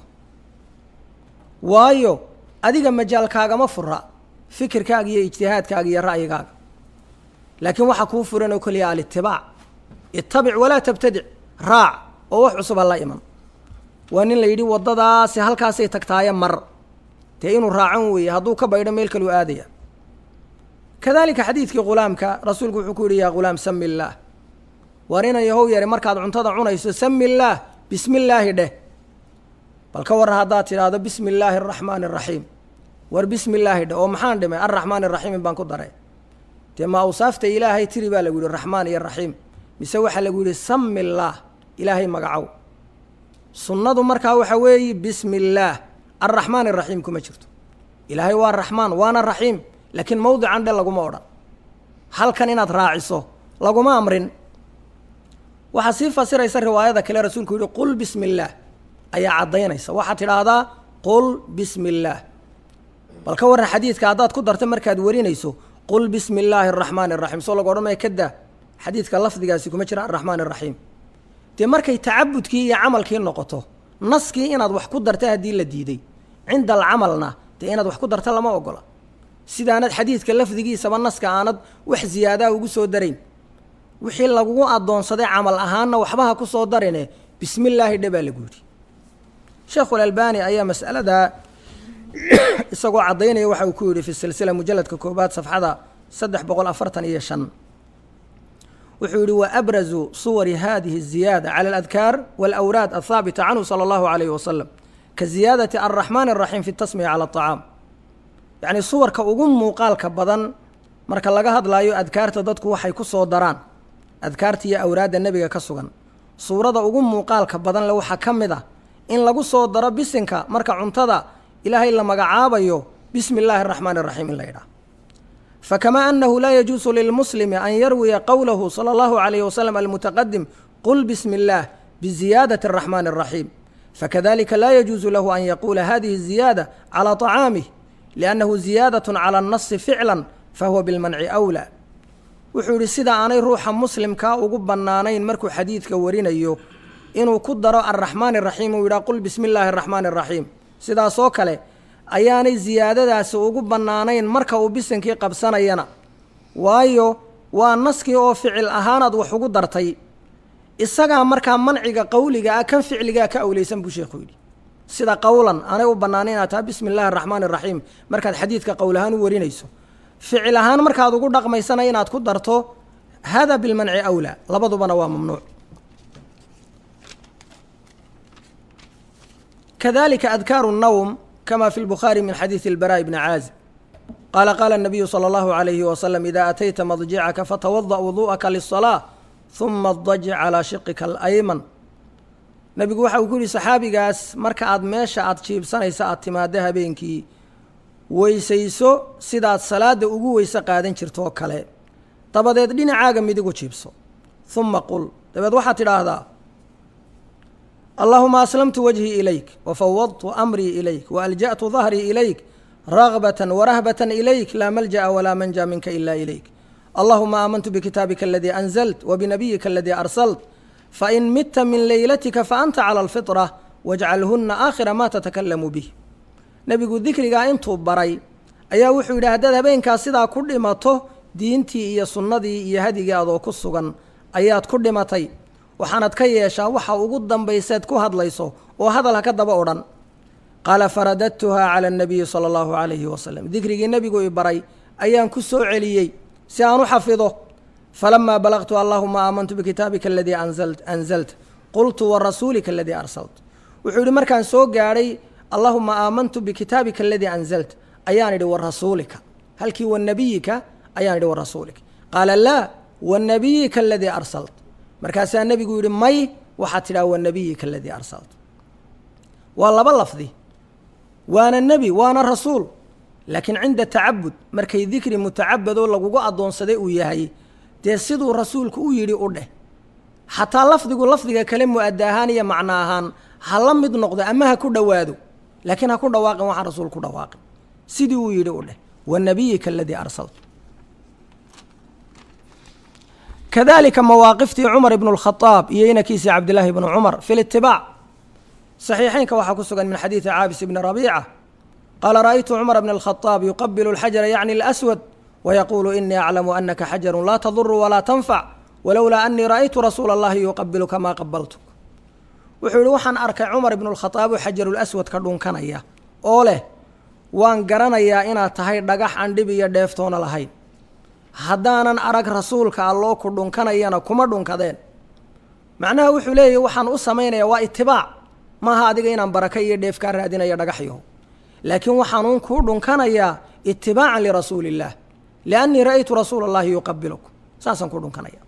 waayo adiga majaalkaagama fura fikirkaaga iyo ijtihaadkaaga iyo ra'yigaaga laakiin waxaa kuu furan oo keliya alitibaac ittabic walaa tabtadic raac oo wax cusub ha la iman waa nin la yidhi waddadaasi halkaasay tagtaaye mar dee inuu raacan weeye hadduu ka baydho meel kaluu aadaya kadalika xadiidkii ghulaamka rasuulku wuxuu ku yidhi yaa ghulaam sami illaah waar inan yahow yari markaad cuntada cunayso sami illaah bismi illaahi dheh bal ka warran haddaad tidhaahdo bismi illaahi araxmaani araxiim war bismi illaahi dheh oo maxaan dhimay arraxmaani araxiim baan ku daray dee ma awsaafta ilaahay tiri baa lagu yidhi raxmaan iyo raxiim mise waxaa lagu yidhi sami illaah ilaahay magacow sunnadu markaa waxa weeye bismi illaah arraxmaan araxiim kuma jirto ilaahay waa raxmaan waana raxiim laakiin mawdican dhe laguma odhan halkan inaad raaciso laguma amrin waxaa sii fasiraysa riwaayada kale rasuulku yihi qul bismi illaah ayaa caddaynaysa waxaad tidhaahdaa qul bismi illaah bal ka warran xadiidka haddaad ku darta markaad warinayso qul bismi illaahi araxmaani araxiim soo lagu odhan maya kadaa xadiidka lafdigaasi kuma jira arraxmaan araxiim dee markay tacabudkii iyo camalkii noqoto naskii inaad wax ku darta haddii la diiday cinda alcamalna dee inaad wax ku darta lama ogola sidaanad xadiidka lafdigiisaba naska aanad wax ziyaadaa ugu soo darayn wixii lagugu addoonsaday camal ahaanna waxbaha ku soo darine bismi illaahi dhe baa lagu yidhi sheekhulalbani ayaa mas'aladaa isagoo caddaynaya waxa uu ku yidhi fi silsila mujalladka koobaad safxada 345 wuxuu yidhi wa abrazu suwari hadihi الziyaada cala aladkaar wاlawraad athaabita canhu salى اllahu عalayh wasalam ka ziyaadati alraxmaan الraxiim fi اtasmiya cala الطacaam yacni suwarka ugu muuqaalka badan marka laga hadlaayo adkaarta dadku waxay ku soo daraan adkaarta iyo awraadda nebiga ka sugan suurada ugu muuqaalka badan le waxaa ka mid ah in lagu soo daro bisinka marka cuntada ilaahay la magacaabayo bismi illaahi araxmaani araxiim in la yidhaah fakamaa annahu laa yajuusu lilmuslimi an yarwiya qowlahu sala allahu calayhi wasalam almutaqadim qul bismi illaah biziyaadati araxmaani araxiim fakadalika laa yajuusu lahu an yaquula hadihi ziyaada calaa طacaamih liannahu ziyaadat cala annasi ficlan fahuwa bilmanci awlaa wuxuu yidhi sida aanay ruuxa muslimkaa ugu bannaanayn markuu xadiidka warinayo inuu ku daro arraxmaani araxiim uu yidhaha qul bismi illaahi araxmaani araxiim sidaasoo kale ayaanay ziyaadadaasi ugu bannaanayn marka uu bisinkii qabsanayana waayo waa naskii oo ficil ahaanaad wax ugu dartay isagaa markaa manciga qowliga ah kan ficligaa ka awleysan buu sheekhu yidhi sida qowlan aanay u bannaanayn inaad taha bismi illaahi araxmaani araxiim markaad xadiidka qowl ahaan u warinayso ficil ahaan markaad ugu dhaqmaysana inaad ku darto hada bilmanci awlaa labadubana waa mamnuuc kadalika adkaaru الnawm kama fi lbukhaari min xadiidi اlbaraaء bni caazib qaala qaala الnabiyu salى اllahu عalayhi wasalam ida atayta madjicaka fatawadaأ wudu'aka liلصalaaة huma اdajic calىa shiqika alayman nebigu waxa uu ku yihi saxaabigaas marka aad meesha aad jiibsanaysa aad timaado habeenkii weysayso sidaad salaada ugu weyse qaadan jirto oo kale dabadeed dhinacaaga midigu jiibso huma qul dabeed waxaad tidhaahdaa allahuma aslamtu wajhii ilayk wafawadtu amrii ilayk waalja'tu dahrii ilayk ragbatan warahbatan ilayk laa malja'a walaa manja minka ila ilayk allahuma aamantu bikitaabika aladii anzalt wabinabiyika aladii arsalt fain midta min leylatika faanta cala alfitra wajcalhuna aakhira ma tatakalamu bih nebigu dikrigaa intuu baray ayaa wuxuu yidhi haddaad habeenkaas sidaa ku dhimato diintii iyo sunnadii iyo hadigii adoo ku sugan ayaad ku dhimatay waxaanad ka yeeshaa waxa ugu dambayseed ku hadlayso oo hadal ha ka daba odhan qaala faradadtuhaa cala annabiyi sala allahu calayhi wasalam dikrigii nebigu i baray ayaan ku soo celiyey si aan u xafido falamaa balagtu allahuma aamantu bikitaabika aladii anzalta qultu warasuulika aladii arsalt wuxuu yidhi markaan soo gaadhay allahuma aamantu bikitaabika aladii anzalta ayaan idhi warasuulika halkii wanabiyika ayaan idhi warasuulika qaala laa wanabiyika aladii arsalt markaasaa nebigu yidhi may waxaad tidhaha wanabiyika aladii arsalt waa laba lafdi waana nebi waana rasuul laakiin cinda tacabud markay dikri mutacabadoo lagugu addoonsaday uu yahay dee siduu rasuulku u yidhi u dheh xataa lafdigu lafdiga kale mu-adda ahaan iyo macno ahaan ha la mid noqdo ama ha ku dhowaado laakiin ha ku dhawaaqin waxaan rasuul ku dhawaaqin sidii uu yidhi u dheh wanabiyika aladii arsalta kadalika mawaaqiftii cumar ibnu اlkhadaab iyo inankiisii cabdillaahi ibnu cumar fi litibaac saxiixeynka waxaa ku sugan min xadiidi caabis ibni rabiica qaala ra'aytu cumar bna alkhadaab yuqabilu اlxajara yacni اlaswad wayaquulu inii aclamu anaka xajaru laa taduru walaa tanfac walowlaa anii ra'aytu rasuula اllahi yuqabilu kamaa qabaltuk wuxuu yihi waxaan arkay cumar ibnu اlkhadaab oo xajarulaswad ka dhunkanaya oo leh waan garanayaa inaad tahay dhagax aan dhib iyo dheeftoona lahayn haddaanan arag rasuulka alloo ku dhunkanayana kuma dhunkadeen macnaha wuxuu leeyahy waxaan u samaynayaa waa itibaac maaha adiga inaan baraka iyo dheef kaa raadinayo dhagaxyaho laakiin waxaanuun kuu dhunkanayaa itibaacan lirasuuli illaah liannii ra'aytu rasuula allahi yuqabiluk saasaan ku dhunkanaya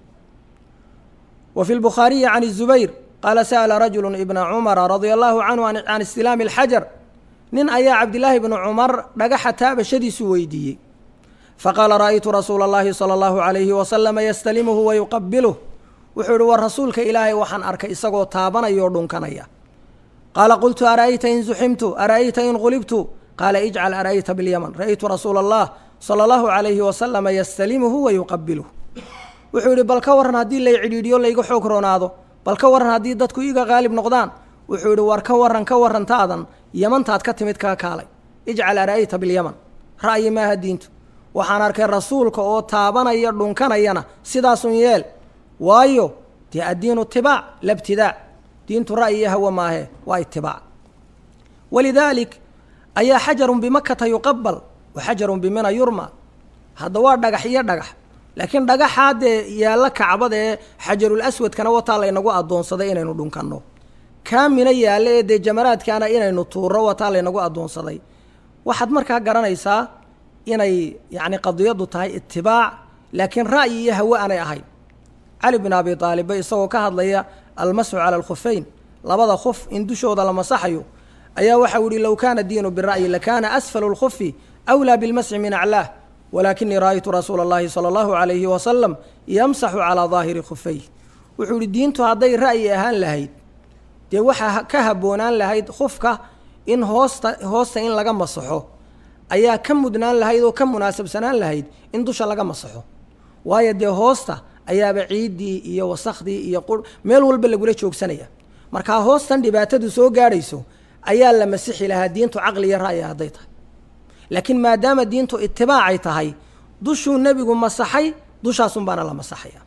wa fi lbukhaariyi can الzubayr qaala sa'ala rajulu ibna cumara radia allahu canhu can istilaami اlxajar nin ayaa cabdillaahi ibnu cumar dhagaxa taabashadiisu weydiiyey faqaala ra'aytu rasuula اllahi salى اllahu عalayhi wasalama yastalimuhu wayuqabiluh wuxuu yihi war rasuulka ilaahay waxaan arkay isagoo taabanaya oo dhunkanaya qaala qultu ara'ayta in zuximtu ara'ayta in gulibtu qaala ijcal ara'ayta biاlyaman ra'aytu rasuula اllah salى اllahu عalayhi wasalama yastalimuhu wayuqabiluh wuxuu yihi bal ka warran haddii lay cidhiidhiyo layga xoog roonaado bal ka warran haddii dadku iga qaalib noqdaan wuxuu yihi war ka warran taadan yamantaad ka timid kaa kaalay ijcal ara'ayta bilyaman ra'yi maaha diintu waxaan arkay rasuulka oo taabanaya dhunkanayana sidaasun yeel waayo dee addiinu itibaac la ibtidaac diintu ra'yi iyo hawa maahe waa itibaac walidaalik ayaa xajarun bimakata yuqabal wa xajarun bimina yurma hadda waa dhagax iyo dhagax laakiin dhagaxaa dee yaalla kacbada ee xajarul aswadkana wataa laynagu addoonsaday inaynu dhunkanno kaamina yaalla ee dee jamaraadkaana inaynu tuuro wataa laynagu addoonsaday waxaad markaa garanaysaa inay yacni qadiyaddu tahay itibaac laakiin ra'yi iyo hawe aanay ahayn cali bin abi aalibba isagoo ka hadlaya almasxu cala alkhufeyn labada khuf in dushooda la masaxayo ayaa waxau yihi low kaana diinu bira'yi lakaana asfalu lkhufi awlaa bilmasxi min aclaah walaakinii ra'aytu rasuula اllahi salى allahu عalayhi wasalam yamsaxu calaa daahiri khufeyh wuxuu yihi diintu hadday ra'yi ahaan lahayd dee waxaa ka habboonaan lahayd khufka in hoosta in laga masaxo ayaa ka mudnaan lahayd oo ka munaasabsanaan lahayd in dusha laga masaxo waayo dee hoosta ayaaba ciiddii iyo wasakhdii iyo meel walba lagula joogsanaya markaa hoostan dhibaatadu soo gaadhayso ayaa la masixi lahaa diintu caqli iyo ra'yi hadday tahay laakiin maadaama diintu itibaacay tahay dushuu nebigu masaxay dushaasun baana la masaxaya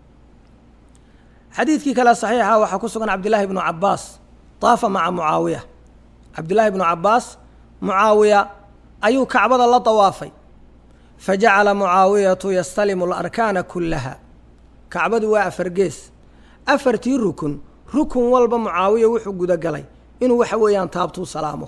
xadiidkii kale saxiixa waxaa ku sugan cabdillaahi ibnu cabbaas taafa maca mucaawiya cabdillaahi ibnu cabbaas mucaawiya ayuu kacbada la dawaafay fajacala mucaawiyatu yastalimu alarkaana kullaha kacbadu waa afar gees afartii rukun walba mucaawiya wuxuu gudagalay inuu waxa weeyaan taabtuu salaamo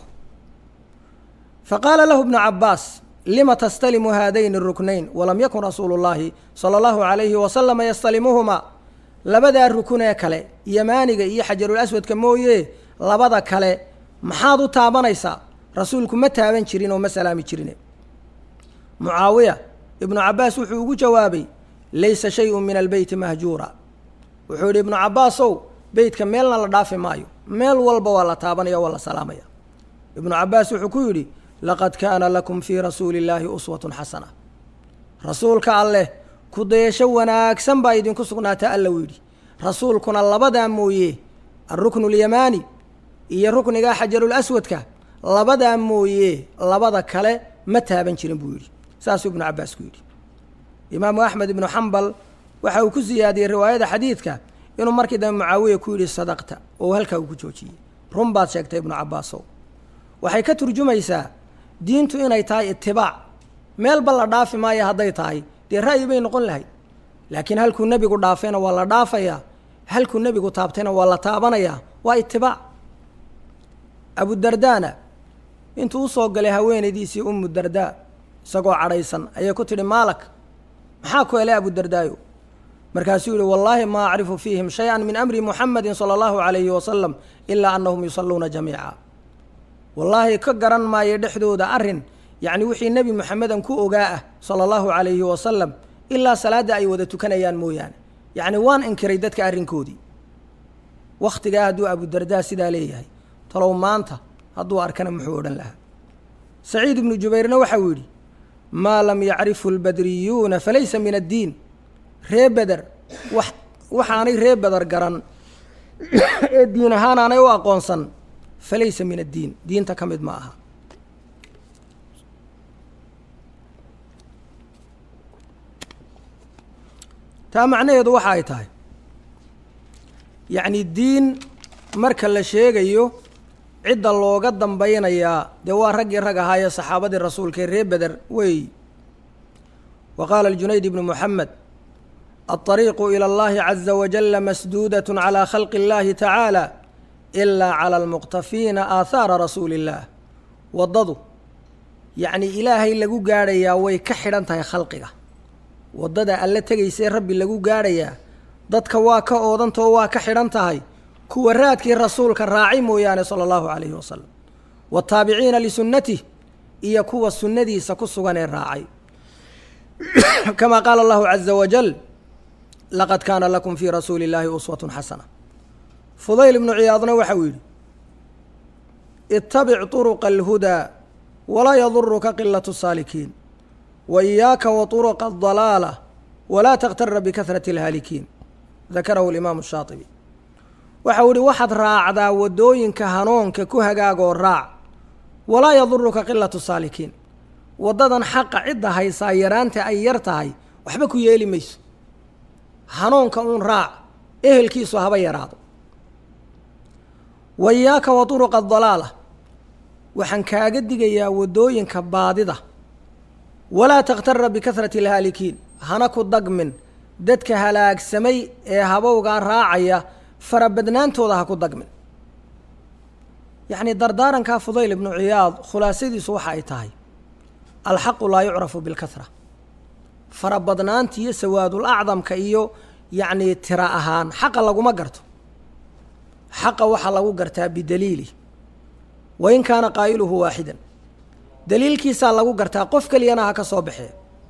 faqaala lahu ibnu cabbaas lima tastalimu haadayni ruknayn walam yakun rasuulu llaahi sala allahu calayhi wasalama yastalimuhumaa labadaa rukun ee kale yamaaniga iyo xajarul aswadka mooye labada kale maxaad u taabanaysaa rasuulku ma taaban jirin oo ma salaami jirine mucaawiya ibnu cabbaas wuxuu ugu jawaabay laysa shayun min albeyti mahjuura wuxuu yidhi ibnu cabbaasow beytka meelna la dhaafi maayo meel walba waa la taabanaya waa la salaamaya ibnu cabbaas wuxuu ku yidhi laqad kaana lakum fii rasuuli illaahi uswatun xasana rasuulka alleh ku dayasho wanaagsan baa idinku sugnaata alla u yidhi rasuulkuna labadaa mooye alruknu اlyamaani iyo ruknigaa xajarul aswadka labadaa mooye labada kale ma taaban jirin buu yidhi saasuu ibnu cabbaas ku yidhi imaamu axmed ibnu xambal waxa uu ku siyaadiyey riwaayada xadiidka inuu markii dambe mucaawiya ku yidhi sadaqta oo halkaa uu ku joojiyey run baad sheegtay ibnu cabbaasow waxay ka turjumaysaa diintu inay tahay itibaac meelba la dhaafi maayo hadday tahay dee ra'yi bay noqon lahayd laakiin halkuu nebigu dhaafayna waa la dhaafayaa halkuu nebigu taabtayna waa la taabanayaa waa itibaac abudardaana intuu usoo galay haweenaydiisii ummu dardaa isagoo cadhaysan ayay ku tidhi maalak maxaa ku helay abudardaayo markaasuu yihi wallaahi maa acrifu fiihim shay-an min amri muxamedin sala allahu calayhi wasalam ilaa annahum yusalluuna jamiica wallaahi ka garan maayo dhexdooda arrin yacni wixii nebi moxamedan ku ogaa ah sala allahu calayhi wasalam ilaa salaadda ay wada tukanayaan mooyaane yacni waan inkiray dadka arrinkoodii wakhtigaa hadduu abudardaa sidaa leeyahay talow maanta hadduu arkana muxuu odhan lahaa saciid ibnu jubayrna waxa uu yidhi maa lam yacrifu albadriyuuna falaysa min addiin ree beder waxaanay ree beder garan ee diin ahaan aanay u aqoonsan falaysa min addiin diinta ka mid ma aha taa macnaheedu waxa ay tahay yacni diin marka la sheegayo cidda looga dambaynayaa dee waa raggii rag ahaayee saxaabadii rasuulka ee reer beder weey wa qaala aljunayd ibnu moxamed alطariiqu ilى اllahi caza wajala masduudaة calى khalqi اllahi tacaala ilaa calى almuqtafiina aahaara rasuuli اllah waddadu yacni ilaahay lagu gaadhayaa way ka xidhan tahay khalqiga waddada alla tegaysee rabbi lagu gaadhayaa dadka waa ka oodantao waa ka xidhan tahay kuwa raadkii rasuulka raacay mooyaane sala allahu calayhi wasalam waataabiciina lisunnatih iyo kuwa sunnadiisa ku sugan ee raacay kamaa qaala allahu caza wajal laqad kaana lakum fii rasuuli illaahi uswatun xasana fudayl ibnu ciyaadna waxa uu yidhi ittabic turuqa alhudaa walaa yaduruka qilatu saalikiin wa iyaaka wa turuqa adalaala walaa takhtara bikahrati alhaalikiin dakarahu alimaamu shaatibi waxau ihi waxaad raacdaa waddooyinka hanuunka ku hagaagoo raac walaa yaduruka qilatu saalikiin waddadan xaqa cidda haysaa yaraanta ay yar tahay waxba ku yeeli mayso hanuunka uun raac ehelkiisu haba yaraado wa iyaaka wa turuqa adalaala waxaan kaaga digayaa waddooyinka baadida walaa takhtara bikahrati alhaalikiin hana ku dagmin dadka halaagsamay ee habowgaa raacaya farabadnaantooda ha ku dagmin yacni dardaarankaa fudayl ibnu ciyaad khulaasadiisu waxa ay tahay alxaqu laa yucrafu bilkahra farabadnaanta iyo sawaadul acdamka iyo yacni tira ahaan xaqa laguma garto xaqa waxaa lagu gartaa bidaliili wain kaana qaa'iluhu waaxidan daliilkiisaa lagu gartaa qof keliyana ha ka soo baxee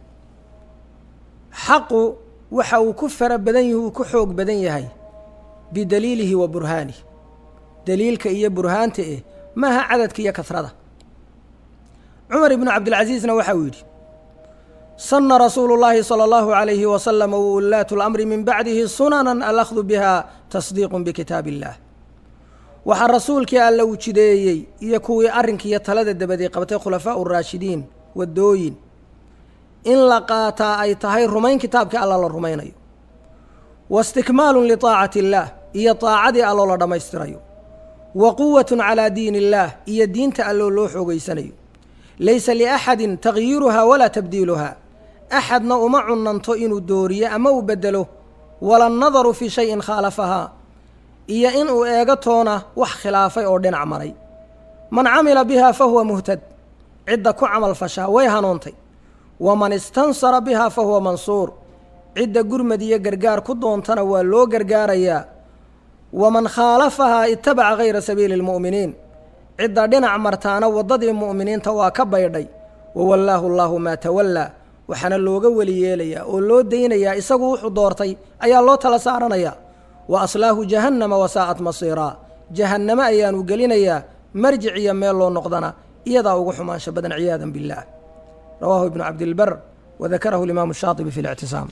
xaqu waxa uu ku fara badan yahi uu ku xoog badan yahay bidaliilihi wa burhaanihi daliilka iyo burhaanta maaha cadadka iyo kasrada cumar ibnu cabdilcasiisna waxa uu yidhi sana rasuulu llaahi salى اllahu عalayhi wasalam waulaatu اlamri min bacdihi sunanan alakhdu biha tasdiiqu bikitaab illah waxaa rasuulkii alla uu jideeyey iyo kuwii arrinkiiyo talada dabadii qabtay khulafaa raashidiin waddooyin in la qaataa ay tahay rumayn kitaabkii alla la rumaynayo waistikmaalu liطaacati اllaah iyo taacadii alloo la dhammaystirayo wa quwatun calaa diin illaah iyo diinta alloo loo xoogeysanayo laysa liaxadin tagyiiruhaa walaa tabdiiluhaa axadna uma cunanto inuu dooriyo ama uu bedelo wala nadaru fii shayin khaalafahaa iyo inuu eego toona wax khilaafay oo dhinac maray man camila bihaa fahuwa muhtad cidda ku camal fashaa way hanuuntay waman istansara bihaa fahuwa mansuur cidda gurmad iyo gargaar ku doontana waa loo gargaarayaa waman khaalafahaa itabaca gayra sabiili lmu'miniin cidda dhinac martaana waddadii mu'miniinta waa ka baydhay wawallaahu allaahu maa tawallaa waxaana looga weli yeelayaa oo loo daynayaa isagu wuxuu doortay ayaa loo tala saaranayaa wa aslaahu jahannama wasaa'at masiiraa jahannamo ayaanu gelinayaa marjic iyo meel loo noqdana iyadaa ugu xumaansho badan ciyaadan billaah rawaahu ibnu cabdilbar wadakarahu alimaamu shaatibi fi اlictisaam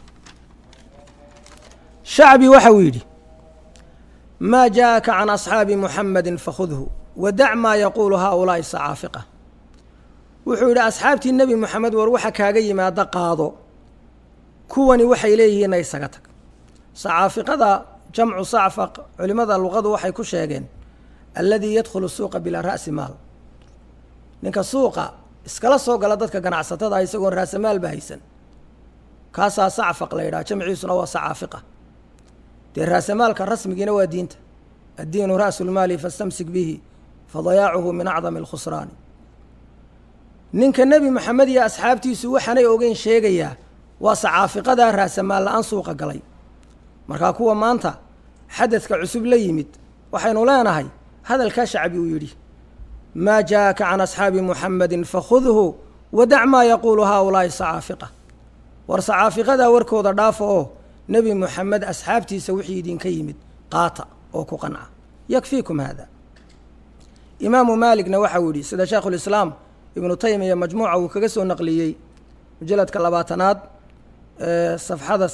shacbi waxa uu yidhi maa jaaءaka can asxaabi muxamadi fakhudhu wadac maa yaquulu haaulaa'i sacaafiqa wuxuu yidhi asxaabtii nebi moxamed war waxa kaaga yimaada qaado kuwani waxay leeyihiinna isaga tag sacaafiqada jamcu sacfaq culimmada luqadu waxay ku sheegeen alladii yadkhulu suuqa bilaa ra'si maal ninka suuqa iskala soo gala dadka ganacsatada isagoon raasamaalba haysan kaasaa sacfaq la yidhaha jamciisuna waa sacaafiqa dee raasamaalka rasmigiina waa diinta addiinu ra'su lmaali fastamsik bihi fadayaacuhu min acdami alkhusraani ninka nebi moxamed iyo asxaabtiisu waxaanay ogeyn sheegayaa waa sacaafiqadaa raasamaal la-aan suuqa galay markaa kuwa maanta xadadka cusub la yimid waxaynu leenahay hadalkaa shacbi uu yidhi maa jaaءaka can asxaabi muxamadi fakhudhu wadac maa yaquulu haaulaa'i sacaafiqa war sacaafiqadaa warkooda dhaafa oo nebi moxamed asxaabtiisa wixii idinka yimid qaata oo ku qanca yakfiikum haada. imaamu maaligna waxa uu yidhi sida shaekhulislaam ibnu taymiya majmuuca uu kaga soo naqliyey mujalladka 20aad safxada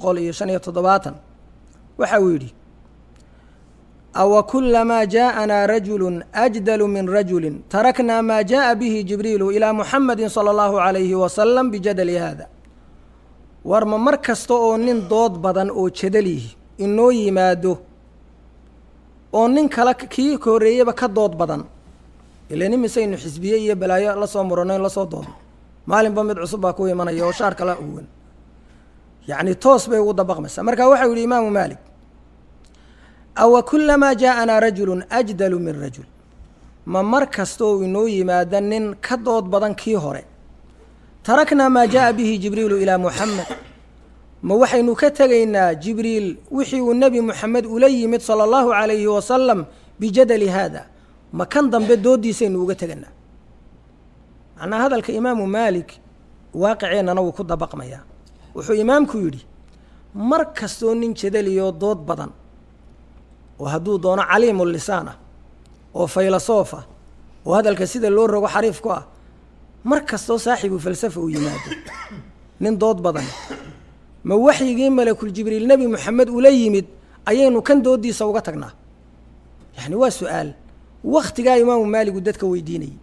357 waxa uu yidhi awa kulamaa jaaءanaa rajulu ajdalu min rajuli taraknaa maa jaaءa bihi jibriilu ilaa muxamadi salى اllahu عalayhi wasalam bijadali haada. war ma mar kasta oo nin dood badan oo jadalihi inoo yimaado oo nin kale kii horreeyaba ka dood badan ila nin misaynu xisbiye iyo balaayo la soo murano in la soo doodo maalinba mid cusub baa ku imanaya oo shaar kala uwan yacni toos bay ugu dabaqmaysaa. marka waxau yidhi imaamu maalik awa kulamaa jaaءanaa rajulu ajdalu min rajul ma mar kasta oo inoo yimaada nin ka dood badan kii hore taraknaa maa jaaءa bihi jibriilu ilaa muxamed ma waxaynu ka tegaynaa jibriil wixii uu nebi moxamed ula yimid salى اllahu عalayhi wasalam bijadali haada ma kan dambe dooddiisaynu uga teganaa. macnaa hadalka imaamu maalik waaqiceennana wuu ku dabaqmayaa. wuxuu imaamku yidhi mar kastoo nin jadaliyoo dood badan oo hadduu doono caliimu lisaan ah oo faylasoof ah oo hadalka sida loo rogo xariif ku ah mar kastoo saaxibu falsafa uu yimaado nin dood badan ma waxyigii malakuljibriil nebi moxamed ula yimid ayaynu kan dooddiisa uga tagnaa. yacni waa su-aal wakhtigaa imaamu maaligu dadka weydiinayay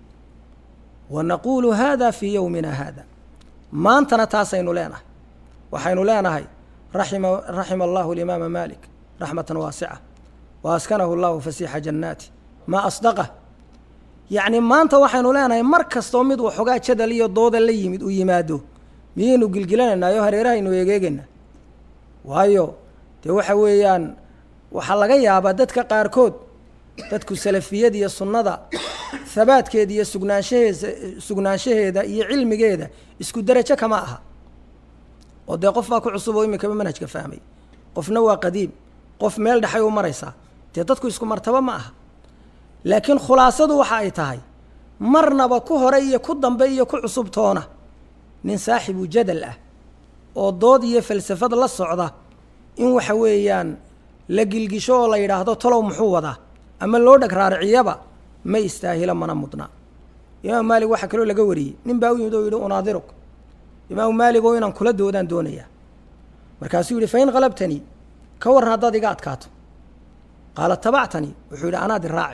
wa naquulu haada fii yowmina haada. maantana taasaynu leenahay waxaynu leenahay raxima allahu alimaama maalik raxmatan waasica wa askanahu allahu fasiixa jannaati maa asdaqah. yacni maanta waxaynu leenahay mar kastoo mid waxoogaa jadal iyo dooda la yimid uu yimaado miyaynu gilgilanaynayo hareerahaynu eegeegaynaa. waayo dee waxa weeyaan waxaa laga yaabaa dadka qaarkood dadku salafiyada iyo sunnada habaadkeeda iyo sugnaanshaheeda iyo cilmigeeda isku derajo kama aha oo dee qof baa ku cusub oo imikaba manhajka fahmay qofna waa qadiim qof meel dhexay u maraysaa dee dadku isku martabo ma aha. laakiin khulaasadu waxa ay tahay marnaba ku hore iyo ku dambe iyo ku cusub toona nin saaxibu jadal ah oo dood iyo falsafad la socda in waxa weeyaan la gilgisho oo la yidhaahdo talow muxuu wadaa ama loo dhag raariciyaba ma istaahilo mana mudna. imaamu maalig waxaa kaloo laga wariyey nin baa u yimid oo yidhi unaadiruk imaamu maalig oo inaan kula doodaan doonayaa markaasuu yidhi fain qalabtanii ka warran haddaad iga adkaato qaala tabactanii wuxuu yidhi anaad iraaci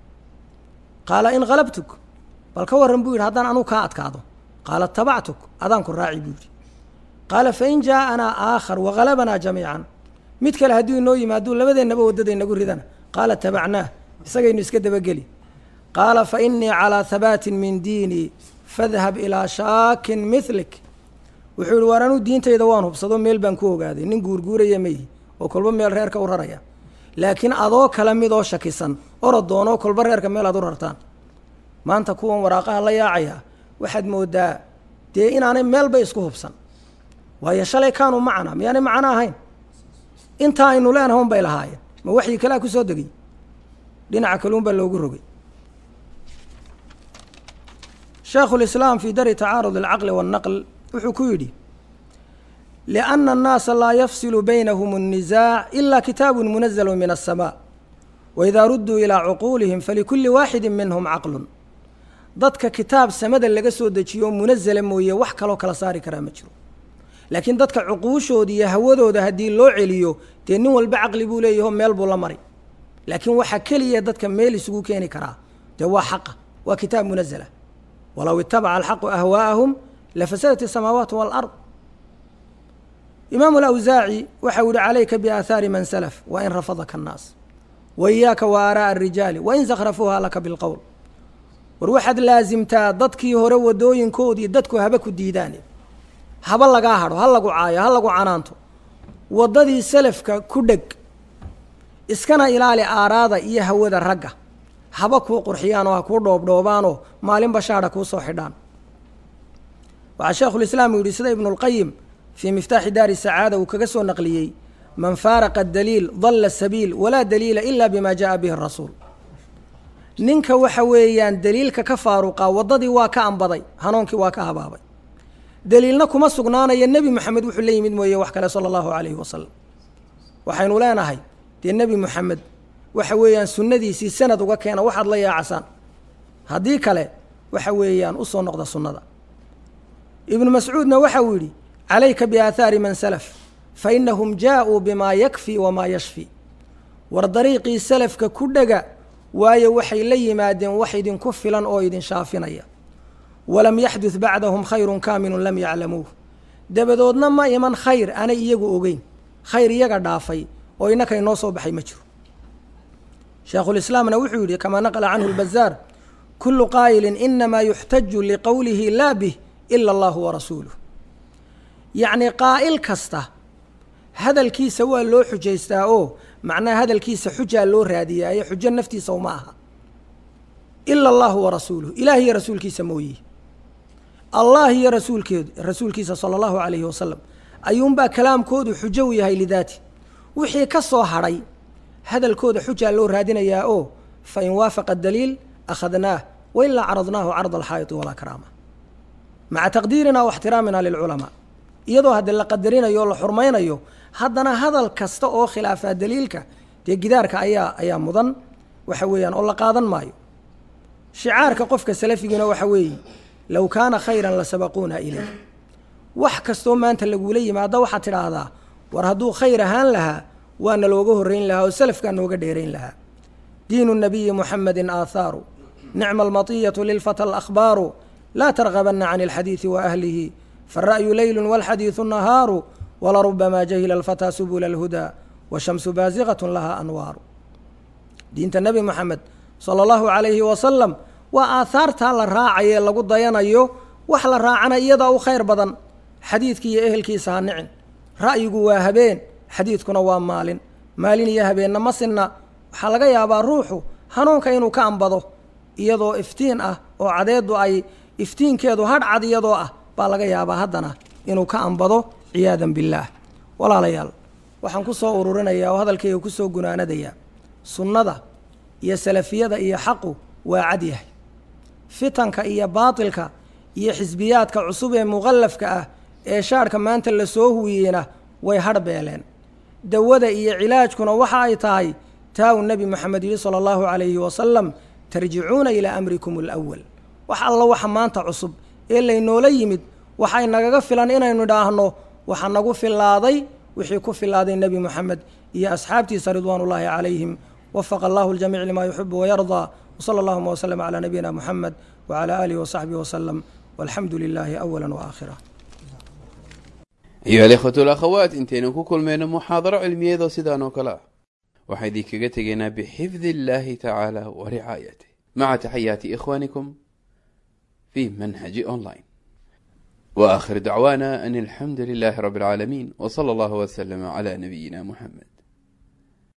qaala in qalabtuk bal ka warran buu yidhi haddaan anuu kaa adkaado qaala tabactuk adaanku raaci buu yidhi qaala fain jaaءanaa aakhar wagalabanaa jamiican mid kale hadduu inoo yimaaduu labadeennaba waddada inagu ridana qaala tabacnaah isagaynu iska dabageli qaala fainii calىa habaatin min diinii fadhab ilaa shaakin mihlik wuxuu yihi waar anuu diintayda waan hubsado meel baan ku ogaaday nin guurguuraya mayhi oo kolba meel reerka u raraya laakiin adoo kale mid oo shakisan orod doonoo kolba reerka meel aad u rartaan. maanta kuwan waraaqaha la yaacaya waxaad moodaa dee inaanay meelba isku hubsan waayo shalay kaanuu macna miyaanay macno ahayn intaa aynu leenaha un bay lahaayeen ma waxyi kalea ku soo degay dhinaca kaluun baa loogu rogay. shaekhulislaam fii dari tacaarud alcaqli waannaql wuxuu ku yidhi lianna annaasa laa yafsilu baynahum الnisaac ila kitaabu munazalu min aلsamaa waidaa rudduu ilaa cuquulihim falikulli waaxidi minhum caqlun. dadka kitaab samada laga soo dejiyo munazala mooye wax kaloo kala saari karaa ma jiro laakiin dadka cuquushooda iyo hawadooda haddii loo celiyo dee nin walba caqli buu leeyaho meel buu la maray laakiin waxaa keliya dadka meel isugu keeni karaa dee waa xaqa waa kitaab munazala walow itabaca alxaqu ahwaa'ahum lafasadat الsamaawaat wاlard. imaamu alawsaaci waxa u yihi calayka biaahaari man salaf wain rafadaka الnaas waiyaaka wa aaraaءa الrijaali wain zakhrafuuha laka bilqowl. war waxaad laasimtaa dadkii hore waddooyinkoodii dadku haba ku diidaane haba lagaa hadho ha lagu caayo ha lagu canaanto waddadii salafka ku dheg iskana ilaali aaraada iyo hawada ragga haba kuu qurxiyaan oo ha kuu dhoobdhoobaanoo maalinba shaadha kuu soo xidhaan. waxaa sheekhulislaam uu yihi sida ibnulqayim fii miftaaxi daari sacaada uu kaga soo naqliyey man faaraqa daliil dalla sabiil walaa daliila ila bima jaءa bihi rasuul. ninka waxa weeyaan daliilka ka faaruqa waddadii waa ka ambaday hanuunkii waa ka habaabay daliilna kuma sugnaanaya nebi moxamed wuxuu la yimid mooye wax kale sala allahu calayhi wasalam waxaynu leenahay dee nebi moxamed waxa weeyaan sunnadiisii sanad uga keena waxaad la yaacasaan haddii kale waxa weeyaan u soo noqda sunnada ibnu mascuudna waxa uu yidhi calayka biaathaari man salaf fa innahum jaa-uu bimaa yakfi wamaa yashfi war dariiqii salafka ku dhega waayo waxay la yimaadeen wax idinku filan oo idin shaafinaya walam yaxdud bacdahum khayrun kaamilun lam yaclamuuh dabadoodna ma iman khayr aanay iyagu ogeyn khayr iyaga dhaafay oo innaka inoo soo baxay ma jiro sheekhulislaamna wuxuu yidhi kamaa naqla canhu lbazaar kullu qaa'ilin inamaa yuxtaju liqowlihi laa bih ila allahu warasuuluh yacnii qaa'il kasta hadalkiisa waa loo xujaystaa oo macnaha hadalkiisa xujaa loo raadiyaaye xujo naftiisa uma aha ila allahu warasuuluh ilaah iyo rasuulkiisa mooye allah iyo rasuulkiisa sala allahu calayhi wasalam ayuunbaa kalaamkoodu xujo u yahay lidaati wixii ka soo hadhay hadalkooda xujaa loo raadinayaa oo fa in waafaqa daliil akhadnaah wailaa caradnaahu carda alxaayiti walaa karaama maca taqdiirina wa ixtiraamina lilculamaa iyadoo hadde la qadarinayo o la xurmaynayo haddana hadal kasta oo khilaafaa daliilka dee gidaarka ayaa mudan waxa weeyaan oo la qaadan maayo shicaarka qofka salafiguna waxa weeye low kaana khayran la sabaquuna ilayh wax kastoo maanta lagula yimaado waxaad tidhaahdaa war hadduu khayr ahaan lahaa waana looga horrayn lahaa oo salafkaa nooga dheerayn lahaa diinu nabiyi muxamedin aathaaru nicma almatiyatu lilfata alakhbaaru laa targabanna can alxadiidi wa ahlihi faالra'yu leylu wاlxadiiثu nahaaru walarubamaa jahila alfataa subula alhudaa washamsu baasiqat lahaa anwaaru diinta nebi moxamed sala allahu calayhi wasalam waa aahaartaa la raacayee lagu dayanayo wax la raacana iyadaa u khayr badan xadiidkii iyo ehelkiisa ha nicin ra'yigu waa habeen xadiidkuna waa maalin maalin iyo habeenna ma sinna waxaa laga yaabaa ruuxu hanuunka inuu ka ambado iyadoo iftiin ah oo cadeeddu ay iftiinkeedu hadh cad iyadoo ah baa laga yaabaa haddana inuu ka ambado ciyaadan billaah walaalayaal waxaan ku soo ururinayaa oo hadalkayga ku soo gunaanadayaa sunnada iyo salafiyada iyo xaqu waa cad yahay fitanka iyo baatilka iyo xisbiyaadka cusub ee muqallafka ah ee shaarhka maanta la soo huwiyeyna way hadh beeleen dawada iyo cilaajkuna waxa ay tahay taa uu nebi moxamed yihi sala allahu calayhi wasalam tarjicuuna ilaa amrikum alawal wax alla waxa maanta cusub ee laynoola yimid waxay nagaga filan inaynu idhaahno waxa nagu filaaday wixii ku filaaday nebi moxamed iyo asxaabtiisa ridwaanullaahi calayhim wafaqa allahu ljamiic limaa yuxibu wayardaa wsala allahuma waslama calaa nabiyina moxamed wacalaa aalihi wasaxbihi wasalam walxamdu lilaahi awala waaaakhira ayuha alikhwatu alakhawaat intaynan ku kulmayno muxaadaro cilmiyeedoo sidaan oo kale ah waxaa idinkaga tegaynaa bixifdi illaahi tacaala wa ricaayatih maca taxayaati ikhwaanikum fi manhaji online wa aakhir dacwaana an alxamdu lilaahi rabbi alcaalamiin wa sala allahu waslama calaa nabiyina muxamed